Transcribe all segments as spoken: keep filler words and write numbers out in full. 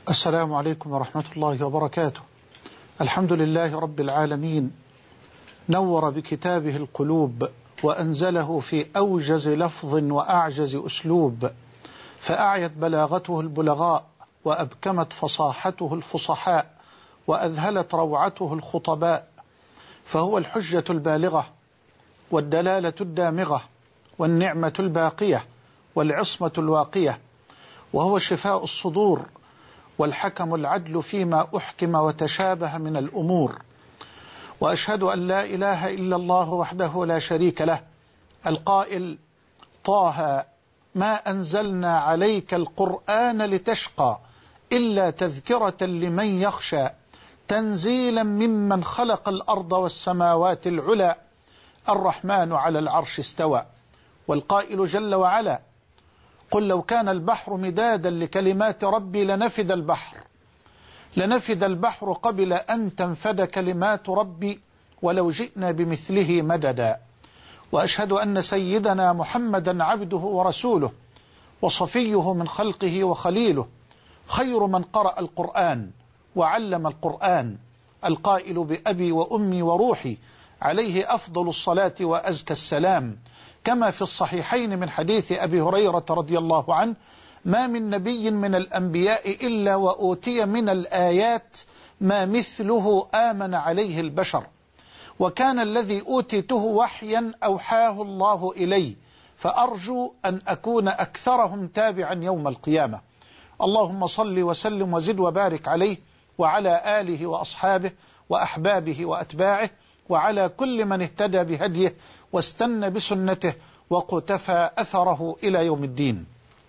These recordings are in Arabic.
السلام عليكم ورحمة الله وبركاته. الحمد لله رب العالمين، نور بكتابه القلوب وأنزله في أوجز لفظ وأعجز أسلوب، فأعيت بلاغته البلغاء وأبكمت فصاحته الفصحاء وأذهلت روعته الخطباء، فهو الحجة البالغة والدلالة الدامغة والنعمة الباقية والعصمة الواقية، وهو شفاء الصدور والحكم العدل فيما أحكم وتشابه من الأمور. وأشهد أن لا إله إلا الله وحده لا شريك له القائل: طه ما أنزلنا عليك القرآن لتشقى إلا تذكرة لمن يخشى تنزيلا ممن خلق الأرض والسماوات العلى الرحمن على العرش استوى. والقائل جل وعلا: قل لو كان البحر مدادا لكلمات ربي لنفد البحر لنفد البحر قبل أن تنفد كلمات ربي ولو جئنا بمثله مددا. وأشهد أن سيدنا محمدا عبده ورسوله وصفيه من خلقه وخليله، خير من قرأ القرآن وعلم القرآن، القائل بأبي وأمي وروحي عليه أفضل الصلاة وأزكى السلام، كما في الصحيحين من حديث أبي هريرة رضي الله عنه: ما من نبي من الأنبياء إلا وأوتي من الآيات ما مثله آمن عليه البشر، وكان الذي أوتيته وحيا أوحاه الله إلي، فأرجو أن أكون أكثرهم تابعا يوم القيامة. اللهم صل وسلم وزد وبارك عليه وعلى آله وأصحابه وأحبابه وأتباعه وعلى كل من اهتدى بهديه واستنى بسنته وقتفى أثره إلى يوم الدين.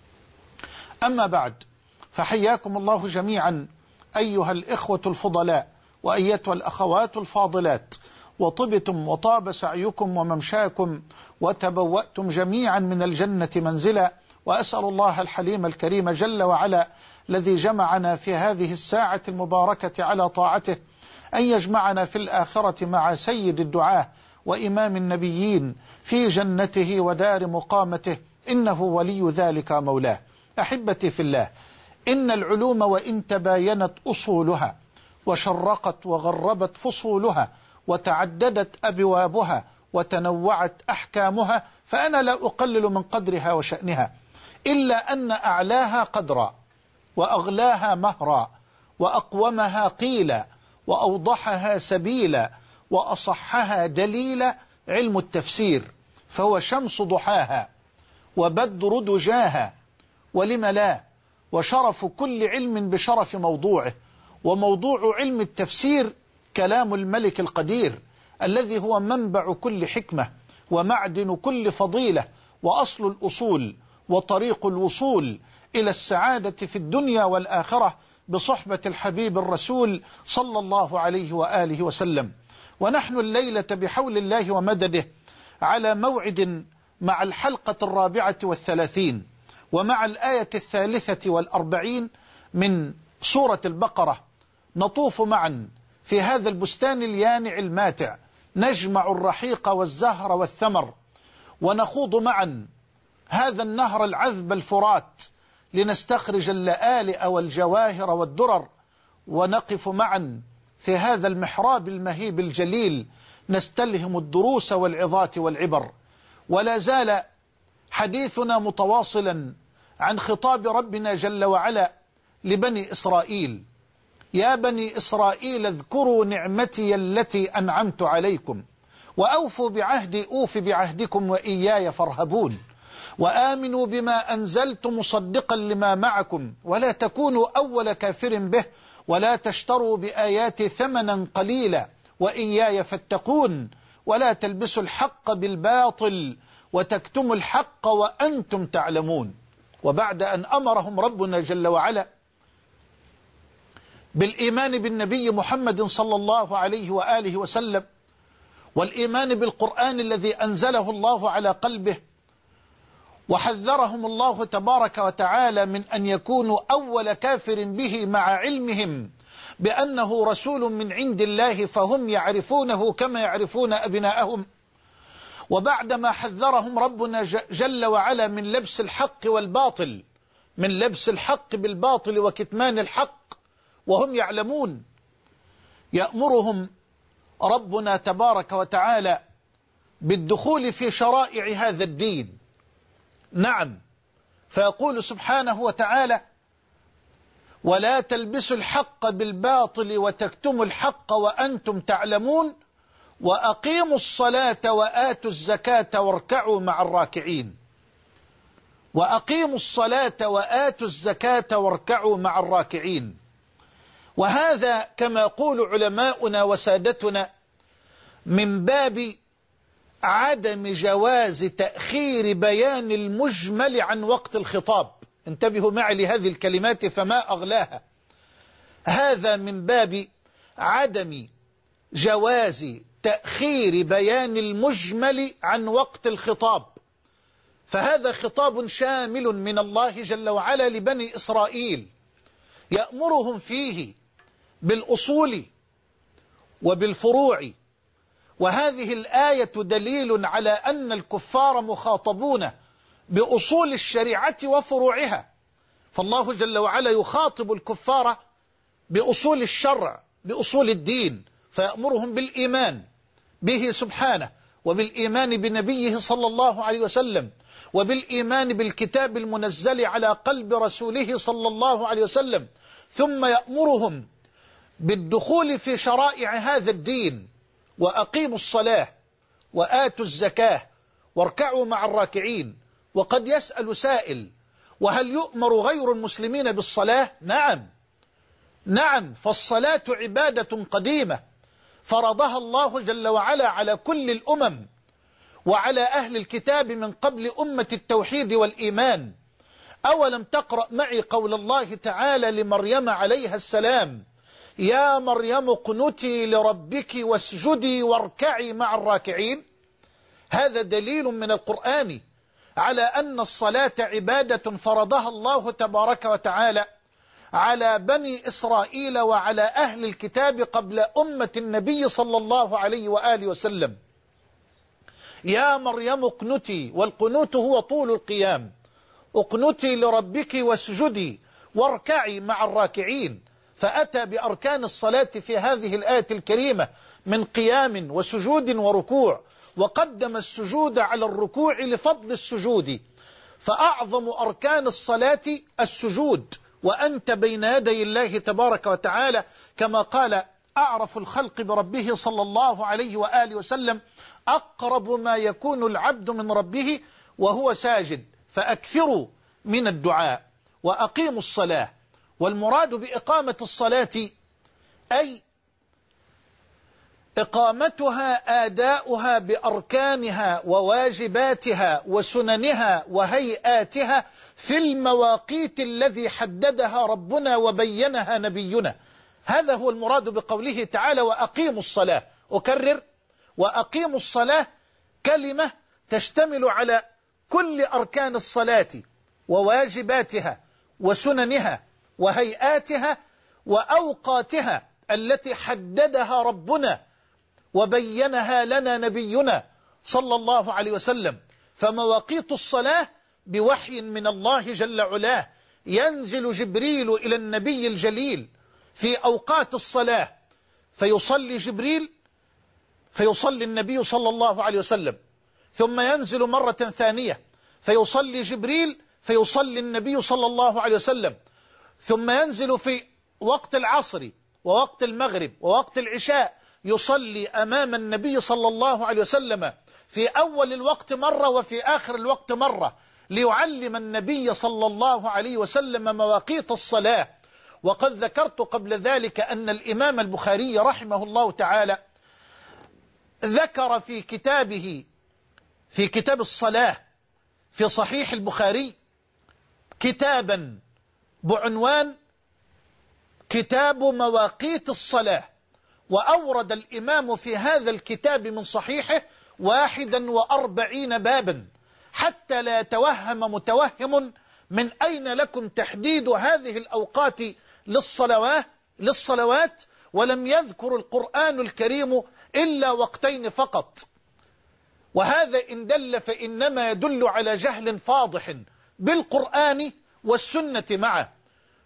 أما بعد، فحياكم الله جميعا أيها الإخوة الفضلاء وأيتها الأخوات الفاضلات، وطبتم وطاب سعيكم وممشاكم وتبوأتم جميعا من الجنة منزلا. وأسأل الله الحليم الكريم جل وعلا الذي جمعنا في هذه الساعة المباركة على طاعته أن يجمعنا في الآخرة مع سيد الدعاة وإمام النبيين في جنته ودار مقامته، إنه ولي ذلك مولاه. أحبتي في الله، إن العلوم وإن تباينت أصولها وشرقت وغربت فصولها وتعددت أبوابها وتنوعت أحكامها، فأنا لا أقلل من قدرها وشأنها، إلا أن أعلاها قدرا وأغلاها مهرا وأقومها قيلا وأوضحها سبيلا وأصحها دليلا علم التفسير، فهو شمس ضحاها وبدر دجاها، ولم لا، وشرف كل علم بشرف موضوعه. وموضوع علم التفسير كلام الملك القدير الذي هو منبع كل حكمة ومعدن كل فضيلة وأصل الأصول وطريق الوصول إلى السعادة في الدنيا والآخرة بصحبة الحبيب الرسول صلى الله عليه وآله وسلم. ونحن الليلة بحول الله ومدده على موعد مع الحلقة الرابعة والثلاثين ومع الآية الثالثة والأربعين من سورة البقرة، نطوف معا في هذا البستان اليانع الماتع، نجمع الرحيق والزهر والثمر، ونخوض معا هذا النهر العذب الفرات لنستخرج اللآلئ والجواهر والدرر، ونقف معا في هذا المحراب المهيب الجليل نستلهم الدروس والعظات والعبر. ولا زال حديثنا متواصلا عن خطاب ربنا جل وعلا لبني إسرائيل: يا بني إسرائيل اذكروا نعمتي التي أنعمت عليكم وأوفوا بعهدي أوف بعهدكم وإياي فارهبون، وآمنوا بما أنزلت مصدقا لما معكم ولا تكونوا أول كافر به ولا تشتروا بآياتي ثمنا قليلا وإياي فاتقون، ولا تلبسوا الحق بالباطل وتكتموا الحق وأنتم تعلمون. وبعد أن أمرهم ربنا جل وعلا بالإيمان بالنبي محمد صلى الله عليه وآله وسلم والإيمان بالقرآن الذي أنزله الله على قلبه، وحذرهم الله تبارك وتعالى من أن يكونوا أول كافر به مع علمهم بأنه رسول من عند الله فهم يعرفونه كما يعرفون أبناءهم، وبعدما حذرهم ربنا جل وعلا من لبس الحق والباطل، من لبس الحق بالباطل وكتمان الحق، وهم يعلمون. يأمرهم ربنا تبارك وتعالى بالدخول في شرائع هذا الدين. نعم، فيقول سبحانه وتعالى: ولا تلبسوا الحق بالباطل وتكتموا الحق وأنتم تعلمون وأقيموا الصلاة وآتوا الزكاة واركعوا مع الراكعين. وأقيموا الصلاة وآتوا الزكاة واركعوا مع الراكعين. وهذا كما يقول علماؤنا وسادتنا من باب عدم جواز تأخير بيان المجمل عن وقت الخطاب. انتبهوا معي لهذه الكلمات فما أغلاها. هذا من باب عدم جواز تأخير بيان المجمل عن وقت الخطاب، فهذا خطاب شامل من الله جل وعلا لبني إسرائيل، يأمرهم فيه بالأصول وبالفروع. وهذه الآية دليل على أن الكفار مخاطبون بأصول الشريعة وفروعها، فالله جل وعلا يخاطب الكفار بأصول الشرع، بأصول الدين، فيأمرهم بالإيمان به سبحانه، وبالإيمان بنبيه صلى الله عليه وسلم، وبالإيمان بالكتاب المنزل على قلب رسوله صلى الله عليه وسلم، ثم يأمرهم بالدخول في شرائع هذا الدين. وأقيموا الصلاة وآتوا الزكاة واركعوا مع الراكعين. وقد يسأل سائل: وهل يؤمر غير المسلمين بالصلاة؟ نعم نعم، فالصلاة عبادة قديمة فرضها الله جل وعلا على كل الأمم وعلى أهل الكتاب من قبل أمة التوحيد والإيمان. أولم تقرأ معي قول الله تعالى لمريم عليها السلام: يا مريم اقنتي لربك واسجدي واركعي مع الراكعين؟ هذا دليل من القرآن على أن الصلاة عبادة فرضها الله تبارك وتعالى على بني إسرائيل وعلى أهل الكتاب قبل أمة النبي صلى الله عليه وآله وسلم. يا مريم اقنتي، والقنوت هو طول القيام، اقنتي لربك واسجدي واركعي مع الراكعين. فأتى بأركان الصلاة في هذه الآية الكريمة من قيام وسجود وركوع، وقدم السجود على الركوع لفضل السجود، فأعظم أركان الصلاة السجود، وأنت بين يدي الله تبارك وتعالى، كما قال أعرف الخلق بربه صلى الله عليه وآله وسلم: أقرب ما يكون العبد من ربه وهو ساجد، فأكثروا من الدعاء. وأقيموا الصلاة، والمراد بإقامة الصلاة أي إقامتها آداؤها بأركانها وواجباتها وسننها وهيئاتها في المواقيت الذي حددها ربنا وبينها نبينا. هذا هو المراد بقوله تعالى: وأقيموا الصلاة. أكرر: وأقيموا الصلاة كلمة تشتمل على كل أركان الصلاة وواجباتها وسننها وهيئاتها وأوقاتها التي حددها ربنا وبينها لنا نبينا صلى الله عليه وسلم. فمواقيت الصلاة بوحي من الله جل علاه ينزل جبريل إلى النبي الجليل في أوقات الصلاة، فيصلي جبريل فيصلي النبي صلى الله عليه وسلم، ثم ينزل مرة ثانية فيصلي جبريل فيصلي النبي صلى الله عليه وسلم، ثم ينزل في وقت العصر ووقت المغرب ووقت العشاء يصلي أمام النبي صلى الله عليه وسلم في أول الوقت مرة وفي آخر الوقت مرة، ليعلم النبي صلى الله عليه وسلم مواقيت الصلاة. وقد ذكرت قبل ذلك أن الإمام البخاري رحمه الله تعالى ذكر في كتابه في كتاب الصلاة في صحيح البخاري كتابا بعنوان كتاب مواقيت الصلاة، وأورد الإمام في هذا الكتاب من صحيحه واحدا وأربعين بابا، حتى لا يتوهم متوهم من أين لكم تحديد هذه الأوقات للصلوات للصلوات ولم يذكر القرآن الكريم إلا وقتين فقط. وهذا إن دل فإنما يدل على جهل فاضح بالقرآن والسنة معه،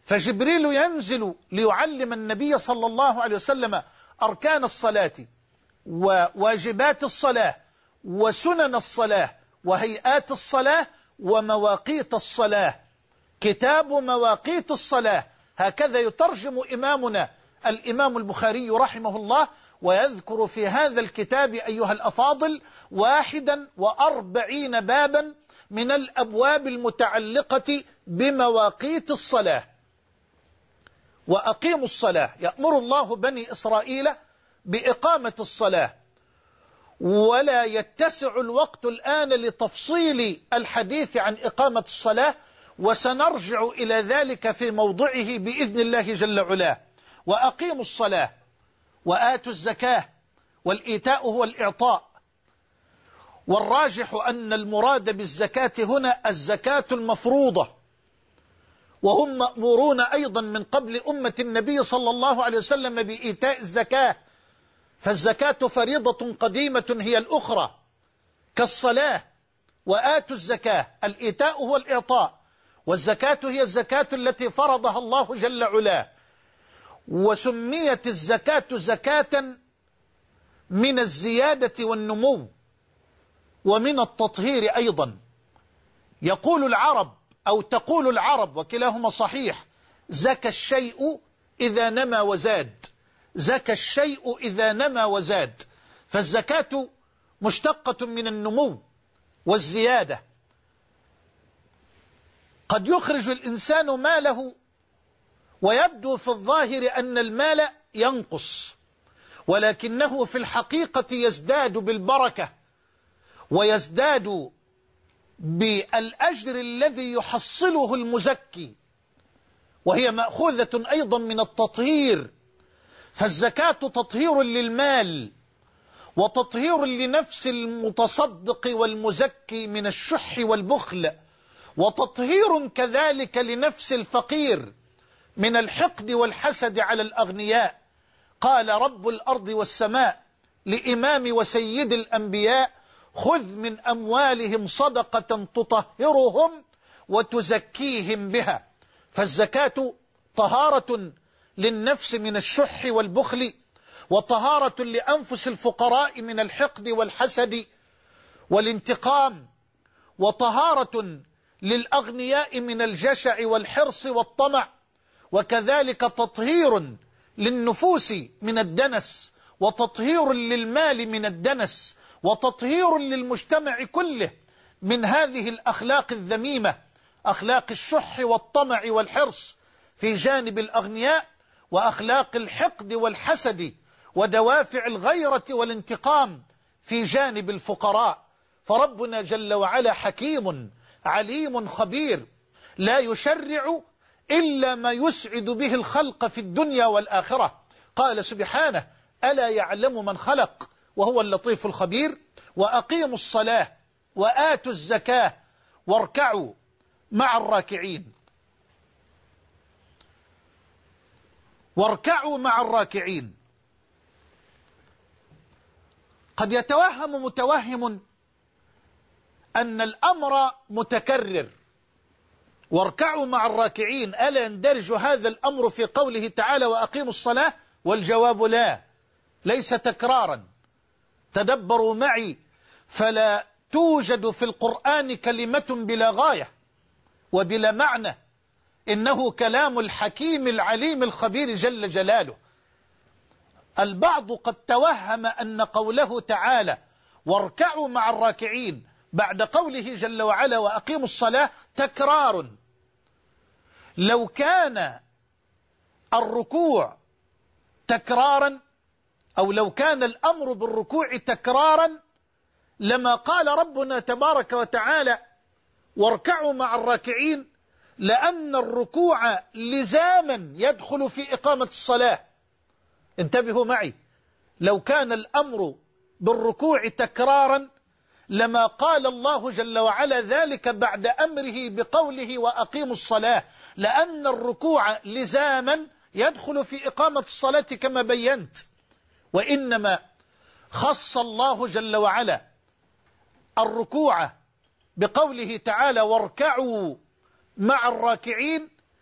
فجبريل ينزل ليعلم النبي صلى الله عليه وسلم أركان الصلاة وواجبات الصلاة وسنن الصلاة وهيئات الصلاة ومواقيت الصلاة. كتاب مواقيت الصلاة، هكذا يترجم إمامنا الإمام البخاري رحمه الله، ويذكر في هذا الكتاب أيها الأفاضل واحدا وأربعين بابا من الأبواب المتعلقة بمواقيت الصلاة. وأقيموا الصلاة، يأمر الله بني إسرائيل بإقامة الصلاة، ولا يتسع الوقت الآن لتفصيل الحديث عن إقامة الصلاة، وسنرجع إلى ذلك في موضعه بإذن الله جل وعلا. وأقيموا الصلاة وآتوا الزكاة، والإيتاء هو الإعطاء، والراجح أن المراد بالزكاة هنا الزكاة المفروضة، وهم مأمورون أيضا من قبل أمة النبي صلى الله عليه وسلم بإيتاء الزكاة، فالزكاة فريضة قديمة هي الأخرى كالصلاة. وآتوا الزكاة، الإيتاء هو الإعطاء، والزكاة هي الزكاة التي فرضها الله جل وعلا. وسميت الزكاة زكاة من الزيادة والنمو ومن التطهير أيضا. يقول العرب أو تقول العرب وكلاهما صحيح: زكى الشيء إذا نمى وزاد، زكى الشيء إذا نمى وزاد. فالزكاة مشتقة من النمو والزيادة. قد يخرج الإنسان ماله ويبدو في الظاهر أن المال ينقص، ولكنه في الحقيقة يزداد بالبركة ويزداد بالأجر الذي يحصله المزكي، وهي مأخوذة أيضا من التطهير. فالزكاة تطهير للمال وتطهير لنفس المتصدق والمزكي من الشح والبخل، وتطهير كذلك لنفس الفقير من الحقد والحسد على الأغنياء. قال رب الأرض والسماء لإمام وسيد الأنبياء: خذ من أموالهم صدقة تطهرهم وتزكيهم بها. فالزكاة طهارة للنفس من الشح والبخل، وطهارة لأنفس الفقراء من الحقد والحسد والانتقام، وطهارة للأغنياء من الجشع والحرص والطمع، وكذلك تطهير للنفوس من الدنس، وتطهير للمال من الدنس، وتطهير للمجتمع كله من هذه الأخلاق الذميمة، أخلاق الشح والطمع والحرص في جانب الأغنياء، وأخلاق الحقد والحسد ودوافع الغيرة والانتقام في جانب الفقراء. فربنا جل وعلا حكيم عليم خبير، لا يشرع إلا ما يسعد به الخلق في الدنيا والآخرة. قال سبحانه: ألا يعلم من خلق وهو اللطيف الخبير. وأقيموا الصلاة وآتوا الزكاة واركعوا مع الراكعين. واركعوا مع الراكعين. قد يتوهم متوهم أن الأمر متكرر، واركعوا مع الراكعين، ألا يندرج هذا الأمر في قوله تعالى: وأقيموا الصلاة؟ والجواب لا، ليس تكرارا. تدبروا معي، فلا توجد في القرآن كلمة بلا غاية وبلا معنى، إنه كلام الحكيم العليم الخبير جل جلاله. البعض قد توهم أن قوله تعالى واركعوا مع الراكعين بعد قوله جل وعلا وأقيموا الصلاة تكرار. لو كان الركوع تكرارا، أو لو كان الأمر بالركوع تكرارا، لما قال ربنا تبارك وتعالى واركعوا مع الراكعين، لأن الركوع لزاما يدخل في إقامة الصلاة. انتبهوا معي، لو كان الأمر بالركوع تكرارا لما قال الله جل وعلا ذلك بعد أمره بقوله وأقيموا الصلاة، لأن الركوع لزاما يدخل في إقامة الصلاة كما بينت. وإنما خص الله جل وعلا الركوع بقوله تعالى واركعوا مع الراكعين،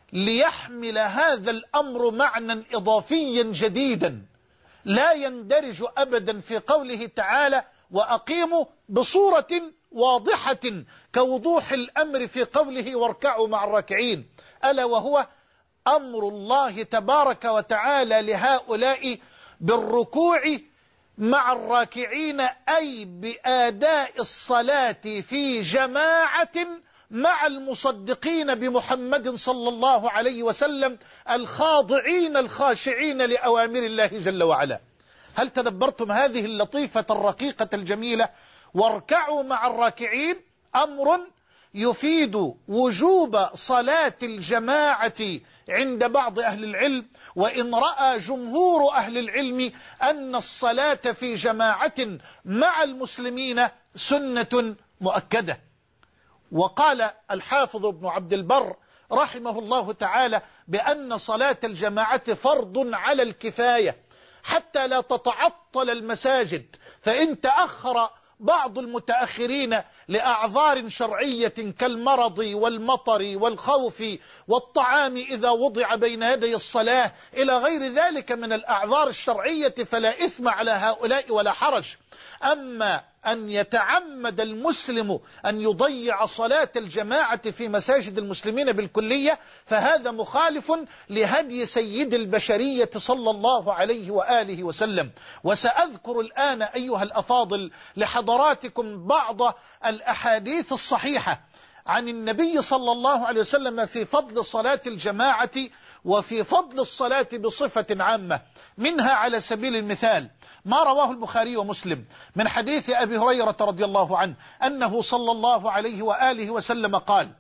ليحمل هذا الأمر معنى إضافيا جديدا لا يندرج أبدا في قوله تعالى وأقيموا بصورة واضحة كوضوح الأمر في قوله واركعوا مع الراكعين، ألا وهو أمر الله تبارك وتعالى لهؤلاء بالركوع مع الراكعين، أي بأداء الصلاة في جماعة مع المصدقين بمحمد صلى الله عليه وسلم الخاضعين الخاشعين لأوامر الله جل وعلا. هل تدبرتم هذه اللطيفة الرقيقة الجميلة؟ واركعوا مع الراكعين أمر يفيد وجوب صلاة الجماعة عند بعض أهل العلم، وإن رأى جمهور أهل العلم أن الصلاة في جماعة مع المسلمين سنة مؤكدة. وقال الحافظ ابن عبد البر رحمه الله تعالى بأن صلاة الجماعة فرض على الكفاية حتى لا تتعطل المساجد، فإن تأخر بعض المتأخرين لأعذار شرعية كالمرض والمطر والخوف والطعام إذا وضع بين يدي الصلاة إلى غير ذلك من الأعذار الشرعية فلا إثم على هؤلاء ولا حرج. أما أن يتعمد المسلم أن يضيع صلاة الجماعة في مساجد المسلمين بالكلية فهذا مخالف لهدي سيد البشرية صلى الله عليه وآله وسلم. وسأذكر الآن أيها الأفاضل لحضراتكم بعض الأحاديث الصحيحة عن النبي صلى الله عليه وسلم في فضل صلاة الجماعة وفي فضل الصلاة بصفة عامة. منها على سبيل المثال ما رواه البخاري ومسلم من حديث أبي هريرة رضي الله عنه أنه صلى الله عليه وآله وسلم قال: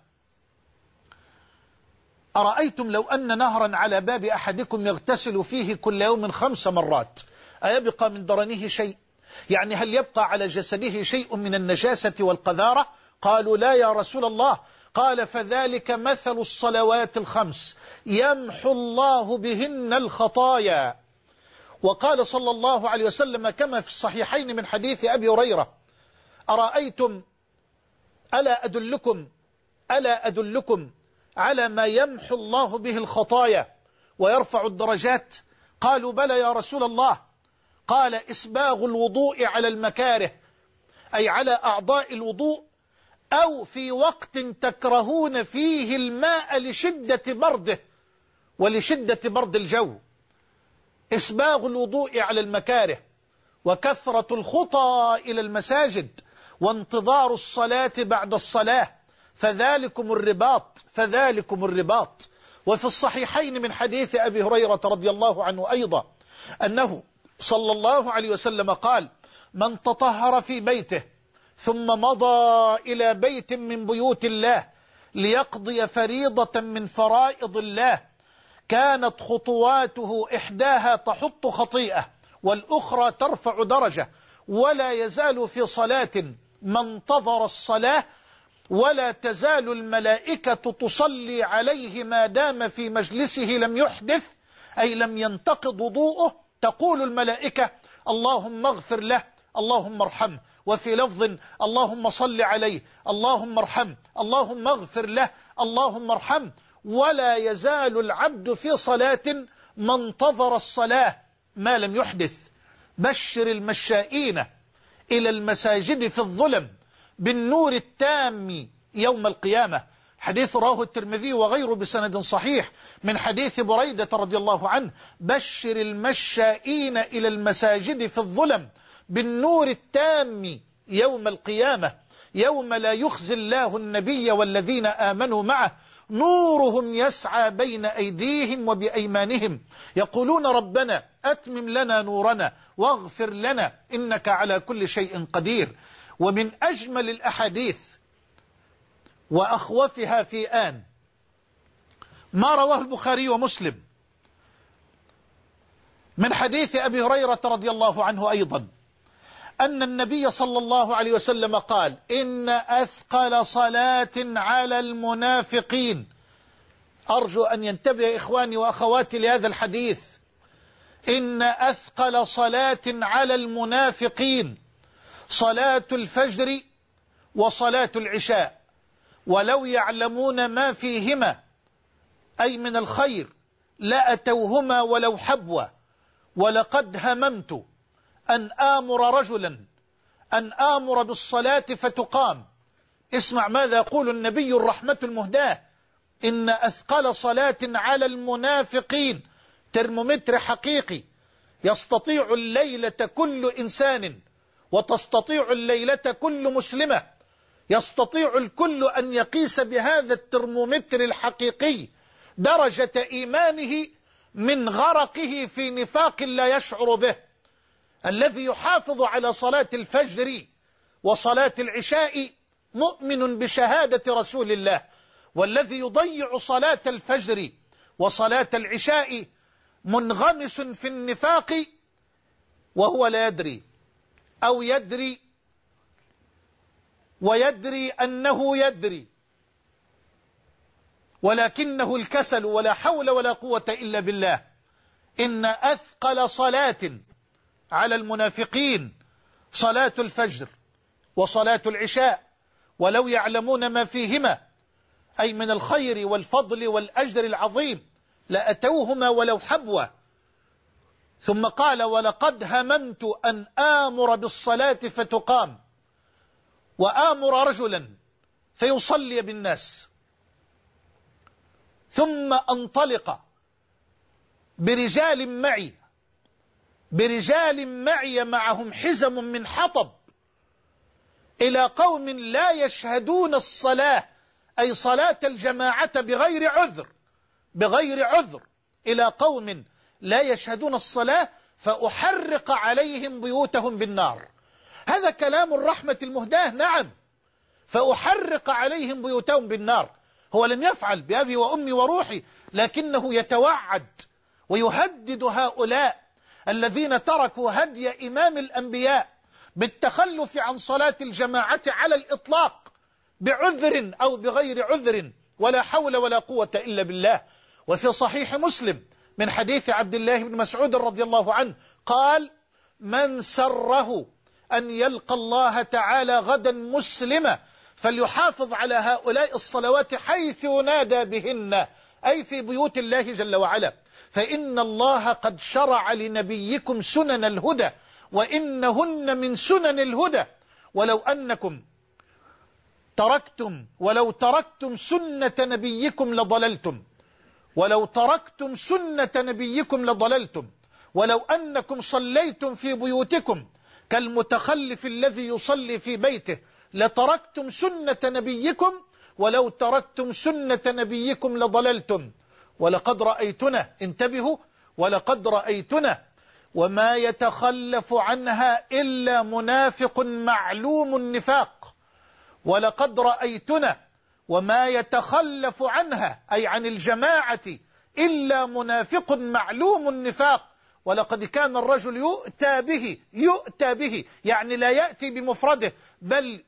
أرأيتم لو أن نهرا على باب أحدكم يغتسل فيه كل يوم خمس مرات أيبقى من درنه شيء؟ يعني هل يبقى على جسده شيء من النجاسة والقذارة؟ قالوا لا يا رسول الله. قال: فذلك مثل الصلوات الخمس يمحو الله بهن الخطايا. وقال صلى الله عليه وسلم كما في الصحيحين من حديث أبي هريرة: أرأيتم ألا أدلكم ألا أدلكم على ما يمحو الله به الخطايا ويرفع الدرجات؟ قالوا بلى يا رسول الله. قال: إسباغ الوضوء على المكاره، أي على أعضاء الوضوء، أو في وقت تكرهون فيه الماء لشدة برده ولشدة برد الجو. إسباغ الوضوء على المكاره، وكثرة الخطى إلى المساجد، وانتظار الصلاة بعد الصلاة، فذلكم الرباط فذلكم الرباط. وفي الصحيحين من حديث أبي هريرة رضي الله عنه أيضا أنه صلى الله عليه وسلم قال: من تطهر في بيته ثم مضى إلى بيت من بيوت الله ليقضي فريضة من فرائض الله كانت خطواته إحداها تحط خطيئة والأخرى ترفع درجة، ولا يزال في صلاة ما انتظر الصلاة، ولا تزال الملائكة تصلي عليه ما دام في مجلسه لم يحدث، أي لم ينتقض وضوءه. تقول الملائكة: اللهم اغفر له، اللهم ارحمه. وفي لفظ: اللهم صل عليه، اللهم ارحمه، اللهم اغفر له، اللهم ارحمه. ولا يزال العبد في صلاة ما انتظر الصلاة ما لم يحدث. بشر المشائين إلى المساجد في الظلم بالنور التام يوم القيامة. حديث رواه الترمذي وغيره بسند صحيح من حديث بريدة رضي الله عنه: بشر المشائين إلى المساجد في الظلم بالنور التام يوم القيامة، يوم لا يخزي الله النبي والذين آمنوا معه نورهم يسعى بين أيديهم وبأيمانهم يقولون ربنا أتمم لنا نورنا واغفر لنا إنك على كل شيء قدير. ومن أجمل الأحاديث وأخوفها في آن ما رواه البخاري ومسلم من حديث أبي هريرة رضي الله عنه أيضا أن النبي صلى الله عليه وسلم قال: إن أثقل صلاة على المنافقين. أرجو أن ينتبه إخواني وأخواتي لهذا الحديث. إن أثقل صلاة على المنافقين صلاة الفجر وصلاة العشاء، ولو يعلمون ما فيهما، أي من الخير لأتوهما ولو حبوا، ولقد هممت أن آمر رجلا أن آمر بالصلاة فتقام. اسمع ماذا يقول النبي الرحمة المهداة: إن أثقل صلاة على المنافقين، ترمومتر حقيقي، يستطيع الليلة كل إنسان وتستطيع الليلة كل مسلمة، يستطيع الكل أن يقيس بهذا الترمومتر الحقيقي درجة إيمانه من غرقه في نفاق لا يشعر به. الذي يحافظ على صلاة الفجر وصلاة العشاء مؤمن بشهادة رسول الله، والذي يضيع صلاة الفجر وصلاة العشاء منغمس في النفاق وهو لا يدري، أو يدري ويدري أنه يدري، ولكنه الكسل، ولا حول ولا قوة إلا بالله. إن أثقل صلاة على المنافقين صلاة الفجر وصلاة العشاء، ولو يعلمون ما فيهما أي من الخير والفضل والأجر العظيم لأتوهما ولو حبوا. ثم قال: ولقد هممت أن آمر بالصلاة فتقام، وآمر رجلا فيصلي بالناس، ثم أنطلق برجال معي برجال معي معهم حزم من حطب إلى قوم لا يشهدون الصلاة، أي صلاة الجماعة بغير عذر بغير عذر إلى قوم لا يشهدون الصلاة فأحرق عليهم بيوتهم بالنار. هذا كلام الرحمة المهداة، نعم، فأحرق عليهم بيوتهم بالنار. هو لم يفعل بأبي وأمي وروحي، لكنه يتوعد ويهدد هؤلاء الذين تركوا هدي إمام الأنبياء بالتخلف عن صلاة الجماعة على الإطلاق بعذر أو بغير عذر، ولا حول ولا قوة إلا بالله. وفي صحيح مسلم من حديث عبد الله بن مسعود رضي الله عنه قال: من سره أن يلقى الله تعالى غدا مسلما فليحافظ على هؤلاء الصلوات حيث ينادى بهن، أي في بيوت الله جل وعلا، فإن الله قد شرع لنبيكم سنن الهدى وإنهن من سنن الهدى، ولو أنكم تركتم ولو تركتم سنة نبيكم لضللتم ولو تركتم سنة نبيكم لضللتم ولو أنكم صليتم في بيوتكم كالمتخلف الذي يصلي في بيته لتركتم سنة نبيكم، ولو تركتم سنة نبيكم لضللتم. ولقد رأيتنا، انتبهوا، ولقد رأيتنا وما يتخلف عنها إلا منافق معلوم النفاق. ولقد رأيتنا وما يتخلف عنها أي عن الجماعة إلا منافق معلوم النفاق. ولقد كان الرجل يؤتى به يؤتى به يعني لا يأتي بمفرده، بل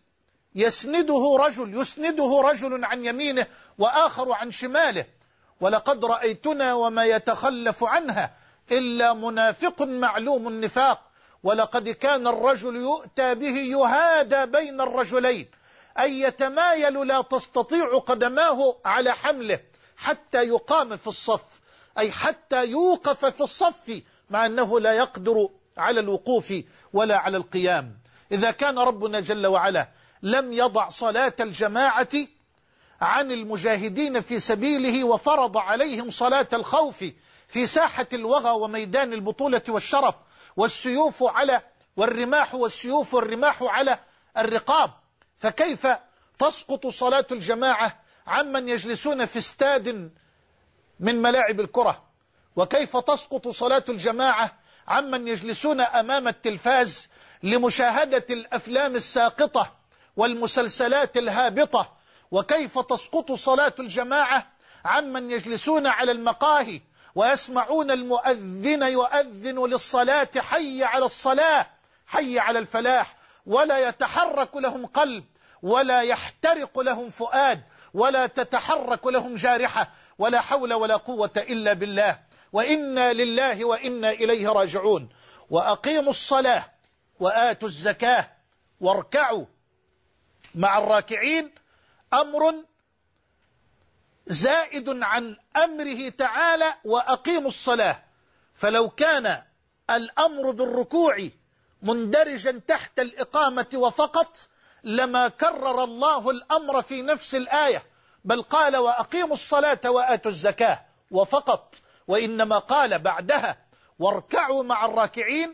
يسنده رجل يسنده رجل عن يمينه وآخر عن شماله. ولقد رأيتنا وما يتخلف عنها إلا منافق معلوم النفاق. ولقد كان الرجل يؤتى به يهادى بين الرجلين، أي يتمايل لا تستطيع قدماه على حمله حتى يقام في الصف، أي حتى يوقف في الصف، مع أنه لا يقدر على الوقوف ولا على القيام. إذا كان ربنا جل وعلا لم يضع صلاة الجماعة عن المجاهدين في سبيله وفرض عليهم صلاة الخوف في ساحة الوغى وميدان البطولة والشرف والسيوف على والرماح والسيوف والرماح على الرقاب، فكيف تسقط صلاة الجماعة عمن يجلسون في استاد من ملاعب الكرة؟ وكيف تسقط صلاة الجماعة عمن يجلسون أمام التلفاز لمشاهدة الأفلام الساقطة والمسلسلات الهابطة؟ وكيف تسقط صلاة الجماعة عمن يجلسون على المقاهي ويسمعون المؤذن يؤذن للصلاة حي على الصلاة حي على الفلاح، ولا يتحرك لهم قلب ولا يحترق لهم فؤاد ولا تتحرك لهم جارحة، ولا حول ولا قوة إلا بالله، وإنا لله وإنا إليه راجعون. وأقيموا الصلاة وآتوا الزكاة واركعوا مع الراكعين، أمر زائد عن أمره تعالى وأقيموا الصلاة، فلو كان الأمر بالركوع مندرجا تحت الإقامة وفقط لما كرر الله الأمر في نفس الآية، بل قال وأقيموا الصلاة وآتوا الزكاة وفقط، وإنما قال بعدها واركعوا مع الراكعين.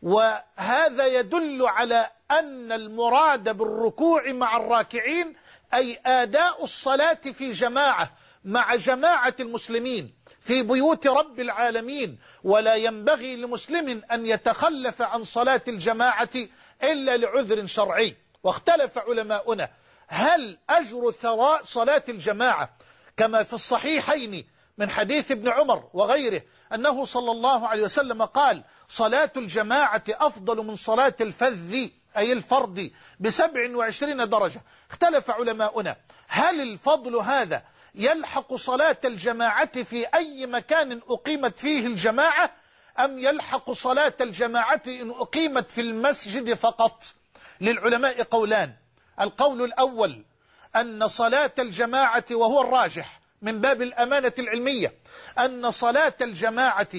وهذا يدل على أن المراد بالركوع مع الراكعين أي آداء الصلاة في جماعة مع جماعة المسلمين في بيوت رب العالمين، ولا ينبغي لمسلم أن يتخلف عن صلاة الجماعة إلا لعذر شرعي. واختلف علماؤنا هل أجر ثراء صلاة الجماعة كما في الصحيحين من حديث ابن عمر وغيره أنه صلى الله عليه وسلم قال صلاة الجماعة أفضل من صلاة الفذ أي الفرد بسبع وعشرين درجة. اختلف علماؤنا هل الفضل هذا يلحق صلاة الجماعة في أي مكان أقيمت فيه الجماعة أم يلحق صلاة الجماعة إن أقيمت في المسجد فقط؟ للعلماء قولان. القول الأول أن صلاة الجماعة، وهو الراجح من باب الأمانة العلمية، أن صلاة الجماعة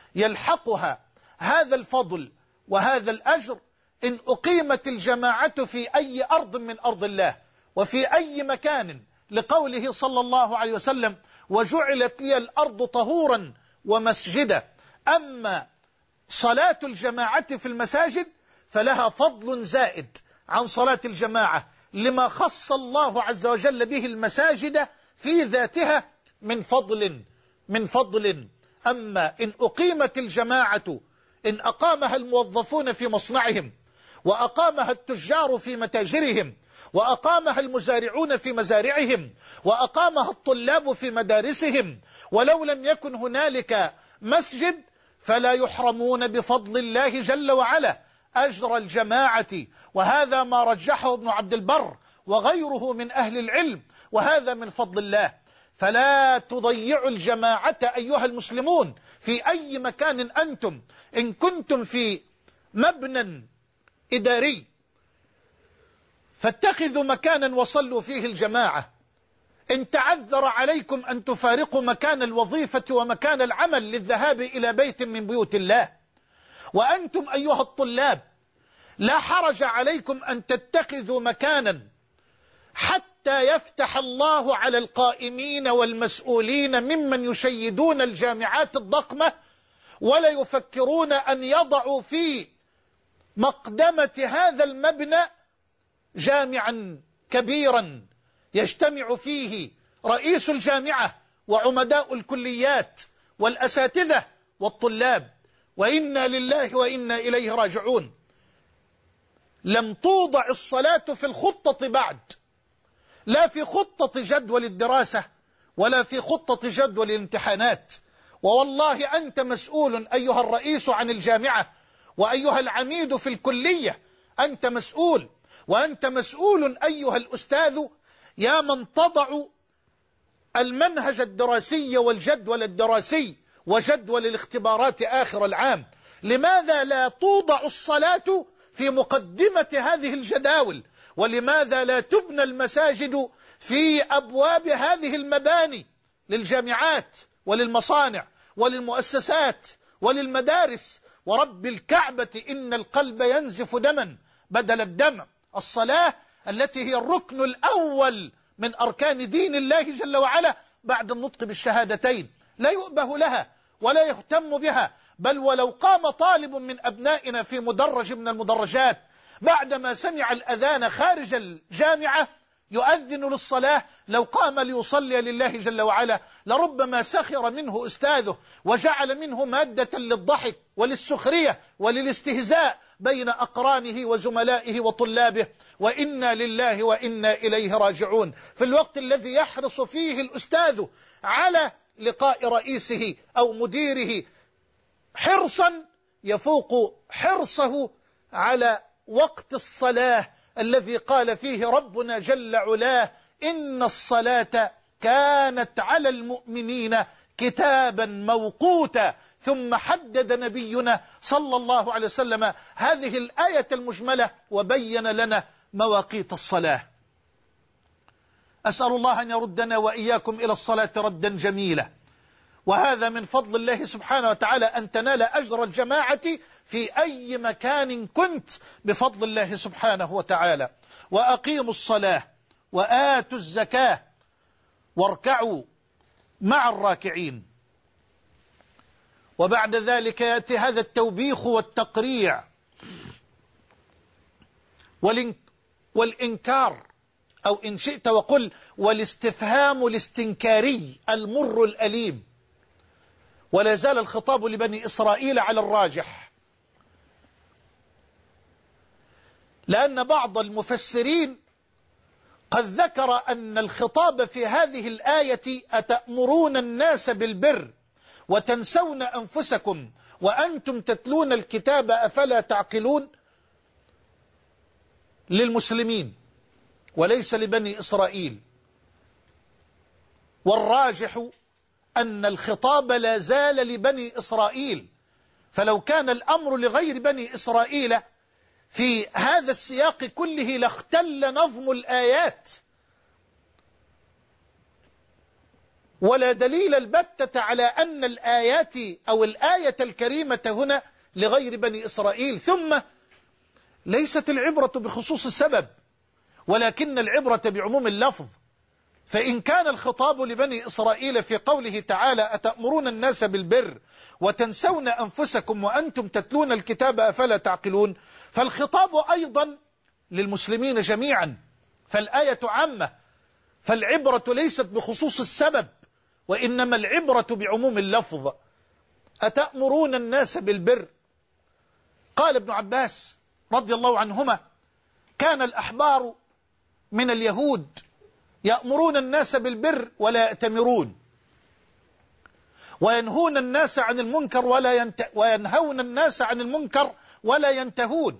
يلحقها هذا الفضل وهذا الأجر إن أقيمت الجماعة في أي أرض من أرض الله وفي أي مكان، لقوله صلى الله عليه وسلم وجعلت لي الأرض طهورا ومسجدا. أما صلاة الجماعة في المساجد فلها فضل زائد عن صلاة الجماعة لما خص الله عز وجل به المساجد في ذاتها من فضل من فضل. أما إن أقيمت الجماعة، إن أقامها الموظفون في مصنعهم، وأقامها التجار في متاجرهم، وأقامها المزارعون في مزارعهم، وأقامها الطلاب في مدارسهم، ولو لم يكن هنالك مسجد فلا يحرمون بفضل الله جل وعلا أجر الجماعة. وهذا ما رجحه ابن عبد البر وغيره من أهل العلم، وهذا من فضل الله. فلا تضيعوا الجماعة أيها المسلمون في أي مكان أنتم. إن كنتم في مبنى إداري فاتخذوا مكانا وصلوا فيه الجماعة. إن تعذر عليكم أن تفارقوا مكان الوظيفة ومكان العمل للذهاب إلى بيت من بيوت الله، وأنتم أيها الطلاب لا حرج عليكم أن تتخذوا مكانا حتى يفتح الله على القائمين والمسؤولين ممن يشيدون الجامعات الضخمة ولا يفكرون أن يضعوا في مقدمة هذا المبنى جامعا كبيرا يجتمع فيه رئيس الجامعة وعمداء الكليات والأساتذة والطلاب، وإنا لله وإنا إليه راجعون. لم توضع الصلاة في الخطة بعد، لا في خطة جدول الدراسة ولا في خطة جدول الامتحانات. ووالله أنت مسؤول أيها الرئيس عن الجامعة، وأيها العميد في الكلية أنت مسؤول، وأنت مسؤول أيها الأستاذ يا من تضع المنهج الدراسي والجدول الدراسي وجدول الاختبارات آخر العام. لماذا لا توضع الصلاة في مقدمة هذه الجداول؟ ولماذا لا تبنى المساجد في أبواب هذه المباني للجامعات وللمصانع وللمؤسسات وللمدارس؟ ورب الكعبة إن القلب ينزف دما بدل الدم. الصلاة التي هي الركن الأول من أركان دين الله جل وعلا بعد النطق بالشهادتين لا يؤبه لها ولا يهتم بها، بل ولو قام طالب من أبنائنا في مدرج من المدرجات بعدما سمع الأذان خارج الجامعة يؤذن للصلاة، لو قام ليصلي لله جل وعلا لربما سخر منه أستاذه وجعل منه مادة للضحك وللسخرية وللاستهزاء بين أقرانه وزملائه وطلابه. وإنا لله وإنا إليه راجعون. في الوقت الذي يحرص فيه الأستاذ على لقاء رئيسه أو مديره حرصا يفوق حرصه على وقت الصلاة الذي قال فيه ربنا جل علاه إن الصلاة كانت على المؤمنين كتابا موقوتا. ثم حدد نبينا صلى الله عليه وسلم هذه الآية المجملة وبين لنا مواقيت الصلاة. أسأل الله أن يردنا وإياكم إلى الصلاة ردا جميلا. وهذا من فضل الله سبحانه وتعالى أن تنال أجر الجماعة في أي مكان كنت بفضل الله سبحانه وتعالى. وأقيموا الصلاة وآتوا الزكاة واركعوا مع الراكعين. وبعد ذلك يأتي هذا التوبيخ والتقريع والإنكار، أو إن شئت وقل والاستفهام الاستنكاري المر الأليم. ولا زال الخطاب لبني إسرائيل على الراجح، لأن بعض المفسرين قد ذكر أن الخطاب في هذه الآية أتأمرون الناس بالبر وتنسون أنفسكم وأنتم تتلون الكتاب أفلا تعقلون للمسلمين وليس لبني إسرائيل. والراجح أن الخطاب لا زال لبني إسرائيل، فلو كان الأمر لغير بني إسرائيل في هذا السياق كله لاختل نظم الآيات، ولا دليل البتة على أن الآيات أو الآية الكريمة هنا لغير بني إسرائيل. ثم ليست العبرة بخصوص السبب ولكن العبرة بعموم اللفظ. فإن كان الخطاب لبني إسرائيل في قوله تعالى أتأمرون الناس بالبر وتنسون أنفسكم وأنتم تتلون الكتاب أفلا تعقلون، فالخطاب أيضا للمسلمين جميعا، فالآية عامة. فالعبرة ليست بخصوص السبب وإنما العبرة بعموم اللفظ. أتأمرون الناس بالبر. قال ابن عباس رضي الله عنهما كان الأحبار من اليهود يأمرون الناس بالبر ولا يأتمرون، وينهون الناس عن المنكر ولا ينت... وينهون الناس عن المنكر ولا ينتهون،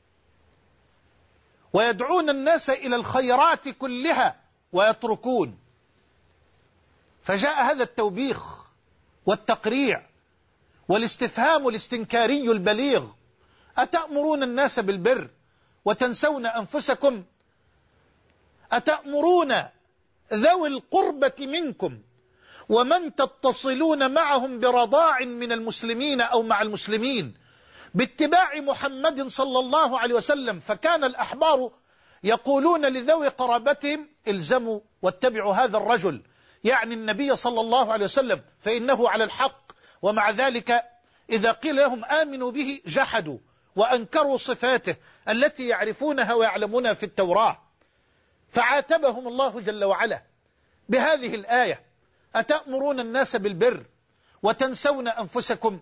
ويدعون الناس إلى الخيرات كلها ويتركون. فجاء هذا التوبيخ والتقريع والاستفهام الاستنكاري البليغ: أتأمرون الناس بالبر وتنسون أنفسكم؟ أتأمرون ذوي القربة منكم ومن تتصلون معهم برضاع من المسلمين أو مع المسلمين باتباع محمد صلى الله عليه وسلم؟ فكان الأحبار يقولون لذوي قرابتهم الزموا واتبعوا هذا الرجل، يعني النبي صلى الله عليه وسلم، فإنه على الحق. ومع ذلك إذا قيل لهم آمنوا به جحدوا وأنكروا صفاته التي يعرفونها ويعلمونها في التوراة. فعاتبهم الله جل وعلا بهذه الآية: أتأمرون الناس بالبر وتنسون أنفسكم.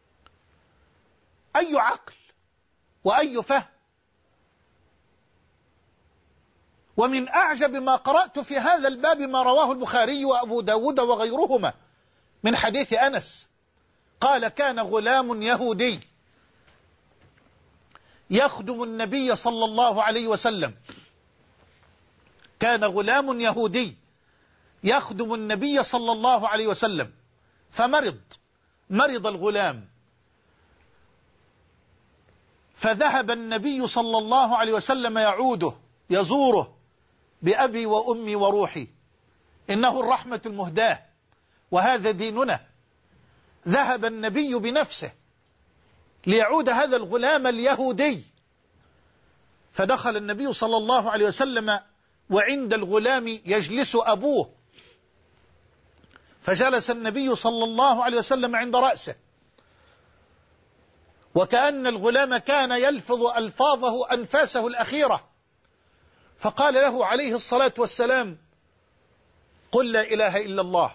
أي عقل وأي فهم. ومن أعجب ما قرأت في هذا الباب ما رواه البخاري وأبو داود وغيرهما من حديث أنس قال: كان غلام يهودي يخدم النبي صلى الله عليه وسلم كان غلام يهودي يخدم النبي صلى الله عليه وسلم فمرض مرض الغلام، فذهب النبي صلى الله عليه وسلم يعوده يزوره بأبي وأمي وروحي، إنه الرحمة المهداة وهذا ديننا. ذهب النبي بنفسه ليعود هذا الغلام اليهودي، فدخل النبي صلى الله عليه وسلم وعند الغلام يجلس أبوه، فجلس النبي صلى الله عليه وسلم عند رأسه، وكأن الغلام كان يلفظ ألفاظه أنفاسه الأخيرة، فقال له عليه الصلاة والسلام: قل لا إله إلا الله.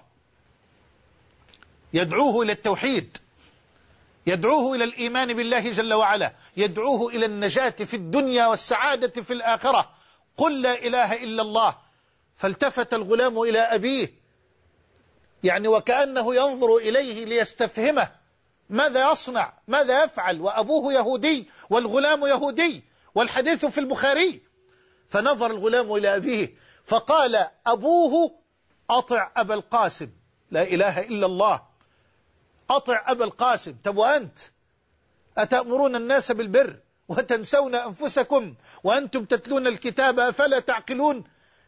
يدعوه إلى التوحيد، يدعوه إلى الإيمان بالله جل وعلا، يدعوه إلى النجاة في الدنيا والسعادة في الآخرة. قل لا إله إلا الله. فالتفت الغلام إلى أبيه، يعني وكأنه ينظر إليه ليستفهمه ماذا يصنع ماذا يفعل، وأبوه يهودي والغلام يهودي والحديث في البخاري. فنظر الغلام إلى أبيه فقال أبوه: أطع أبا القاسم. لا إله إلا الله، أطع أبا القاسم. طب وأنت أتأمرون الناس بالبر وتنسون أنفسكم وأنتم تتلون الكتاب أفلا تعقلون؟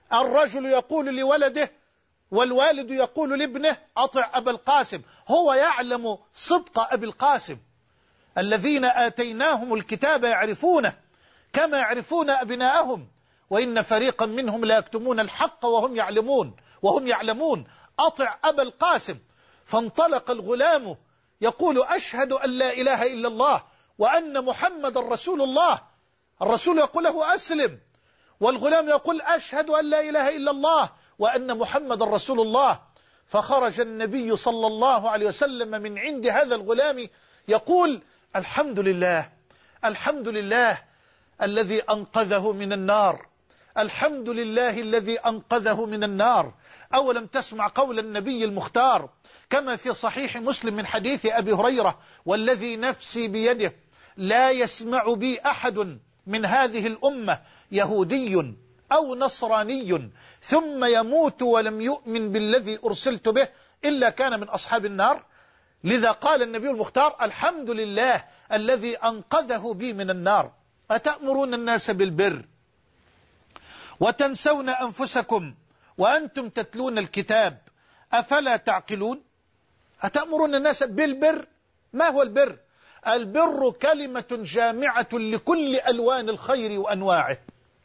الرجل يقول لولده والوالد يقول لابنه أطع أبا القاسم. هو يعلم صدق أبي القاسم. الذين آتيناهم الكتاب يعرفونه كما يعرفون أبناءهم وإن فريقا منهم لا يكتمون الحق وهم يعلمون وهم يعلمون أطع أبا القاسم. فانطلق الغلام يقول أشهد أن لا إله إلا الله وأن محمد رسول الله. الرسول يقول له أسلم، والغلام يقول أشهد أن لا إله إلا الله وأن محمد رسول الله. فخرج النبي صلى الله عليه وسلم من عند هذا الغلام يقول الحمد لله الحمد لله الذي أنقذه من النار، الحمد لله الذي أنقذه من النار. أولم تسمع قول النبي المختار كما في صحيح مسلم من حديث أبي هريرة والذي نفسي بيده لا يسمع بي أحد من هذه الأمة يهودي أو نصراني ثم يموت ولم يؤمن بالذي أرسلت به إلا كان من أصحاب النار. لذا قال النبي المختار الحمد لله الذي أنقذه بي من النار. أتأمرون الناس بالبر وتنسون أنفسكم وأنتم تتلون الكتاب أفلا تعقلون؟ أتأمرون الناس بالبر. ما هو البر؟ البر كلمة جامعة لكل ألوان الخير وأنواعه.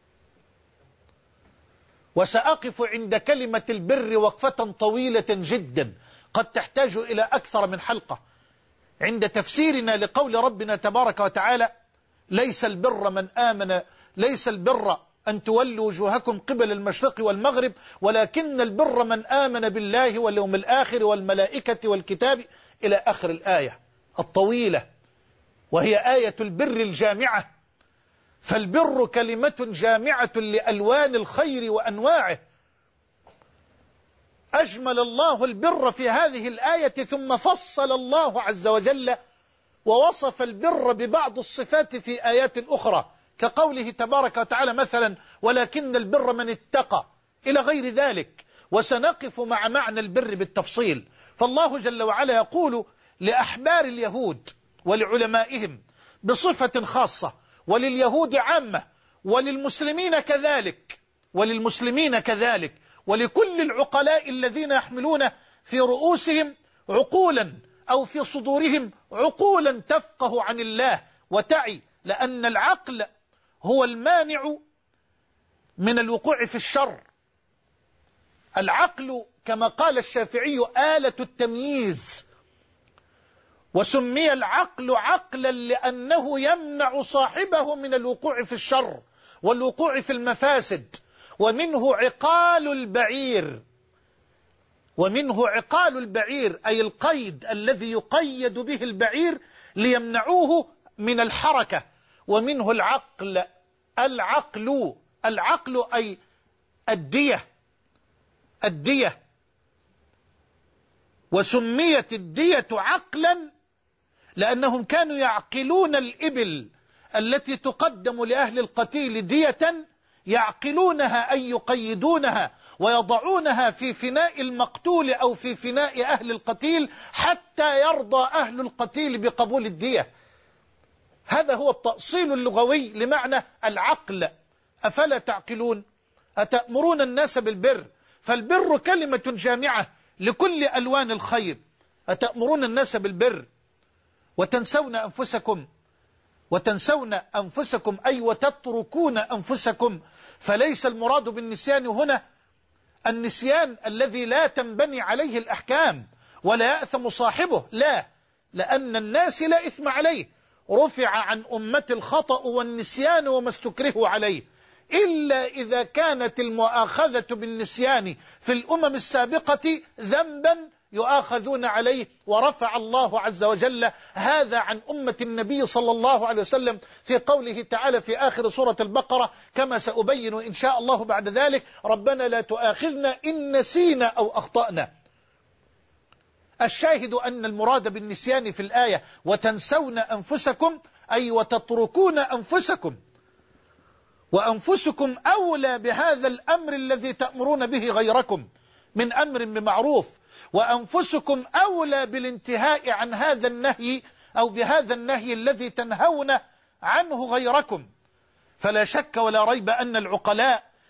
وسأقف عند كلمة البر وقفة طويلة جدا قد تحتاج إلى أكثر من حلقة عند تفسيرنا لقول ربنا تبارك وتعالى ليس البر من آمن ليس البر أن تولوا وجوهكم قبل المشرق والمغرب ولكن البر من آمن بالله واليوم الآخر والملائكة والكتاب إلى آخر الآية الطويلة، وهي آية البر الجامعة. فالبر كلمة جامعة لألوان الخير وأنواعه. أجمل الله البر في هذه الآية ثم فصل الله عز وجل ووصف البر ببعض الصفات في آيات أخرى كقوله تبارك وتعالى مثلا ولكن البر من اتقى إلى غير ذلك. وسنقف مع معنى البر بالتفصيل. فالله جل وعلا يقول لأحبار اليهود ولعلمائهم بصفة خاصة ولليهود عامة وللمسلمين كذلك وللمسلمين كذلك ولكل العقلاء الذين يحملون في رؤوسهم عقولا أو في صدورهم عقولا تفقه عن الله وتعي، لأن العقل هو المانع من الوقوع في الشر. العقل كما قال الشافعي آلة التمييز، وسمي العقل عقلا لأنه يمنع صاحبه من الوقوع في الشر والوقوع في المفاسد. ومنه عقال البعير ومنه عقال البعير أي القيد الذي يقيد به البعير ليمنعوه من الحركة. ومنه العقل العقل العقل أي الدية الدية وسميت الدية عقلا لأنهم كانوا يعقلون الإبل التي تقدم لأهل القتيل دية، يعقلونها أي يقيدونها ويضعونها في فناء المقتول أو في فناء أهل القتيل حتى يرضى أهل القتيل بقبول الدية. هذا هو التأصيل اللغوي لمعنى العقل. أفلا تعقلون؟ أتأمرون الناس بالبر. فالبر كلمة جامعة لكل ألوان الخير. أتأمرون الناس بالبر وتنسون أنفسكم وتنسون أنفسكم أي وتتركون أنفسكم. فليس المراد بالنسيان هنا النسيان الذي لا تنبني عليه الأحكام ولا يأثم صاحبه، لا، لأن الناس لا إثم عليه. رفع عن أمة الخطأ والنسيان وما استكرهوا عليه، إلا إذا كانت المؤاخذة بالنسيان في الأمم السابقة ذنبا يؤاخذون عليه، ورفع الله عز وجل هذا عن أمة النبي صلى الله عليه وسلم في قوله تعالى في آخر سورة البقرة كما سأبين إن شاء الله بعد ذلك: ربنا لا تؤاخذنا إن نسينا أو أخطأنا. الشاهد أن المراد بالنسيان في الآية وتنسون أنفسكم أي وتتركون أنفسكم، وأنفسكم أولى بهذا الأمر الذي تأمرون به غيركم من أمر بمعروف، وأنفسكم أولى بالانتهاء عن هذا النهي أو بهذا النهي الذي تنهون عنه غيركم. فلا شك ولا ريب أن العقلاء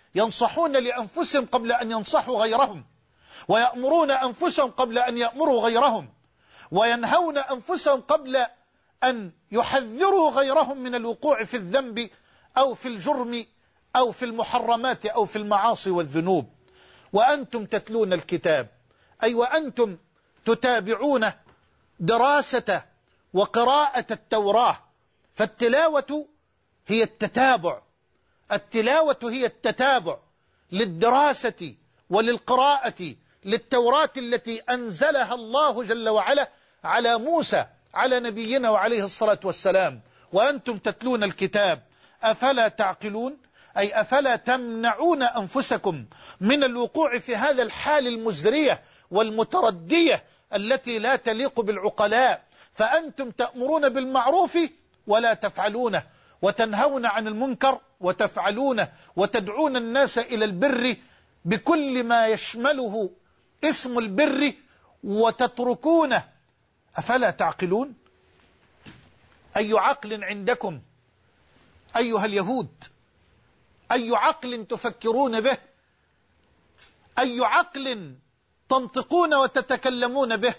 ينصحون لأنفسهم قبل أن ينصحوا غيرهم، ويأمرون أنفسهم قبل أن يأمروا غيرهم، وينهون أنفسهم قبل أن يحذروا غيرهم من الوقوع في الذنب أو في الجرم أو في المحرمات أو في المعاصي والذنوب. وأنتم تتلون الكتاب، أي وأنتم تتابعون دراسة وقراءة التوراة. فالتلاوة هي التتابع، التلاوة هي التتابع للدراسة وللقراءة للتوراة التي أنزلها الله جل وعلا على موسى على نبينا وعليه الصلاة والسلام. وأنتم تتلون الكتاب أفلا تعقلون، أي أفلا تمنعون أنفسكم من الوقوع في هذا الحال المزرية والمتردية التي لا تليق بالعقلاء. فأنتم تأمرون بالمعروف ولا تفعلونه، وتنهون عن المنكر وتفعلونه، وتدعون الناس إلى البر بكل ما يشمله اسم البر وتتركونه. أفلا تعقلون؟ أي عقل عندكم أيها اليهود؟ أي عقل تفكرون به؟ أي عقل تنطقون وتتكلمون به؟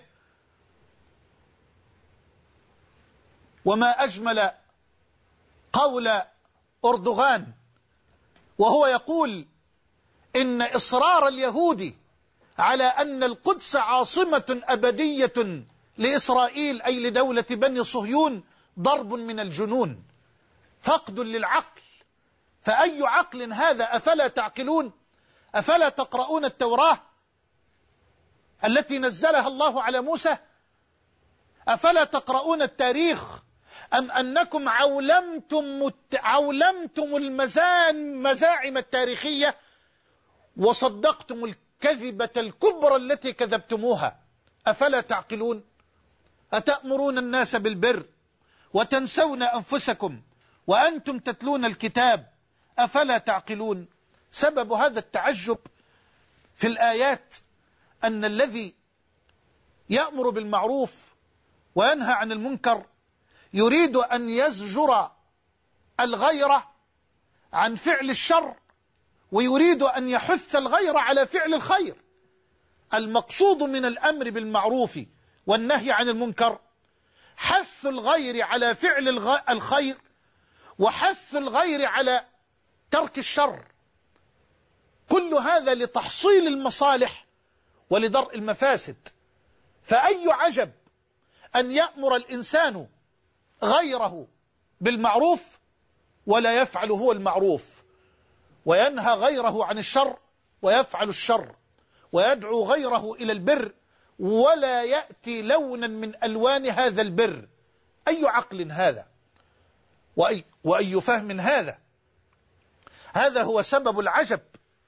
وما أجمل قول أردوغان وهو يقول إن إصرار اليهود على أن القدس عاصمة أبدية لإسرائيل أي لدولة بني صهيون ضرب من الجنون، فقد للعقل. فأي عقل هذا؟ أفلا تعقلون؟ أفلا تقرؤون التوراة التي نزلها الله على موسى؟ أفلا تقرؤون التاريخ؟ أم أنكم عولمتم عولمتم المزان مزاعم التاريخية وصدقتم الكذبة الكبرى التي كذبتموها؟ أفلا تعقلون؟ أتأمرون الناس بالبر وتنسون أنفسكم وأنتم تتلون الكتاب، أفلا تعقلون؟ سبب هذا التعجب في الآيات أن الذي يأمر بالمعروف وينهى عن المنكر يريد أن يزجر الغير عن فعل الشر، ويريد أن يحث الغير على فعل الخير. المقصود من الأمر بالمعروف والنهي عن المنكر حث الغير على فعل الخير، وحث الغير على ترك الشر. كل هذا لتحصيل المصالح ولدرء المفاسد. فأي عجب أن يأمر الإنسان غيره بالمعروف ولا يفعل هو المعروف، وينهى غيره عن الشر ويفعل الشر، ويدعو غيره إلى البر ولا يأتي لونا من ألوان هذا البر. أي عقل هذا؟ وأي, وأي فهم هذا؟ هذا هو سبب العجب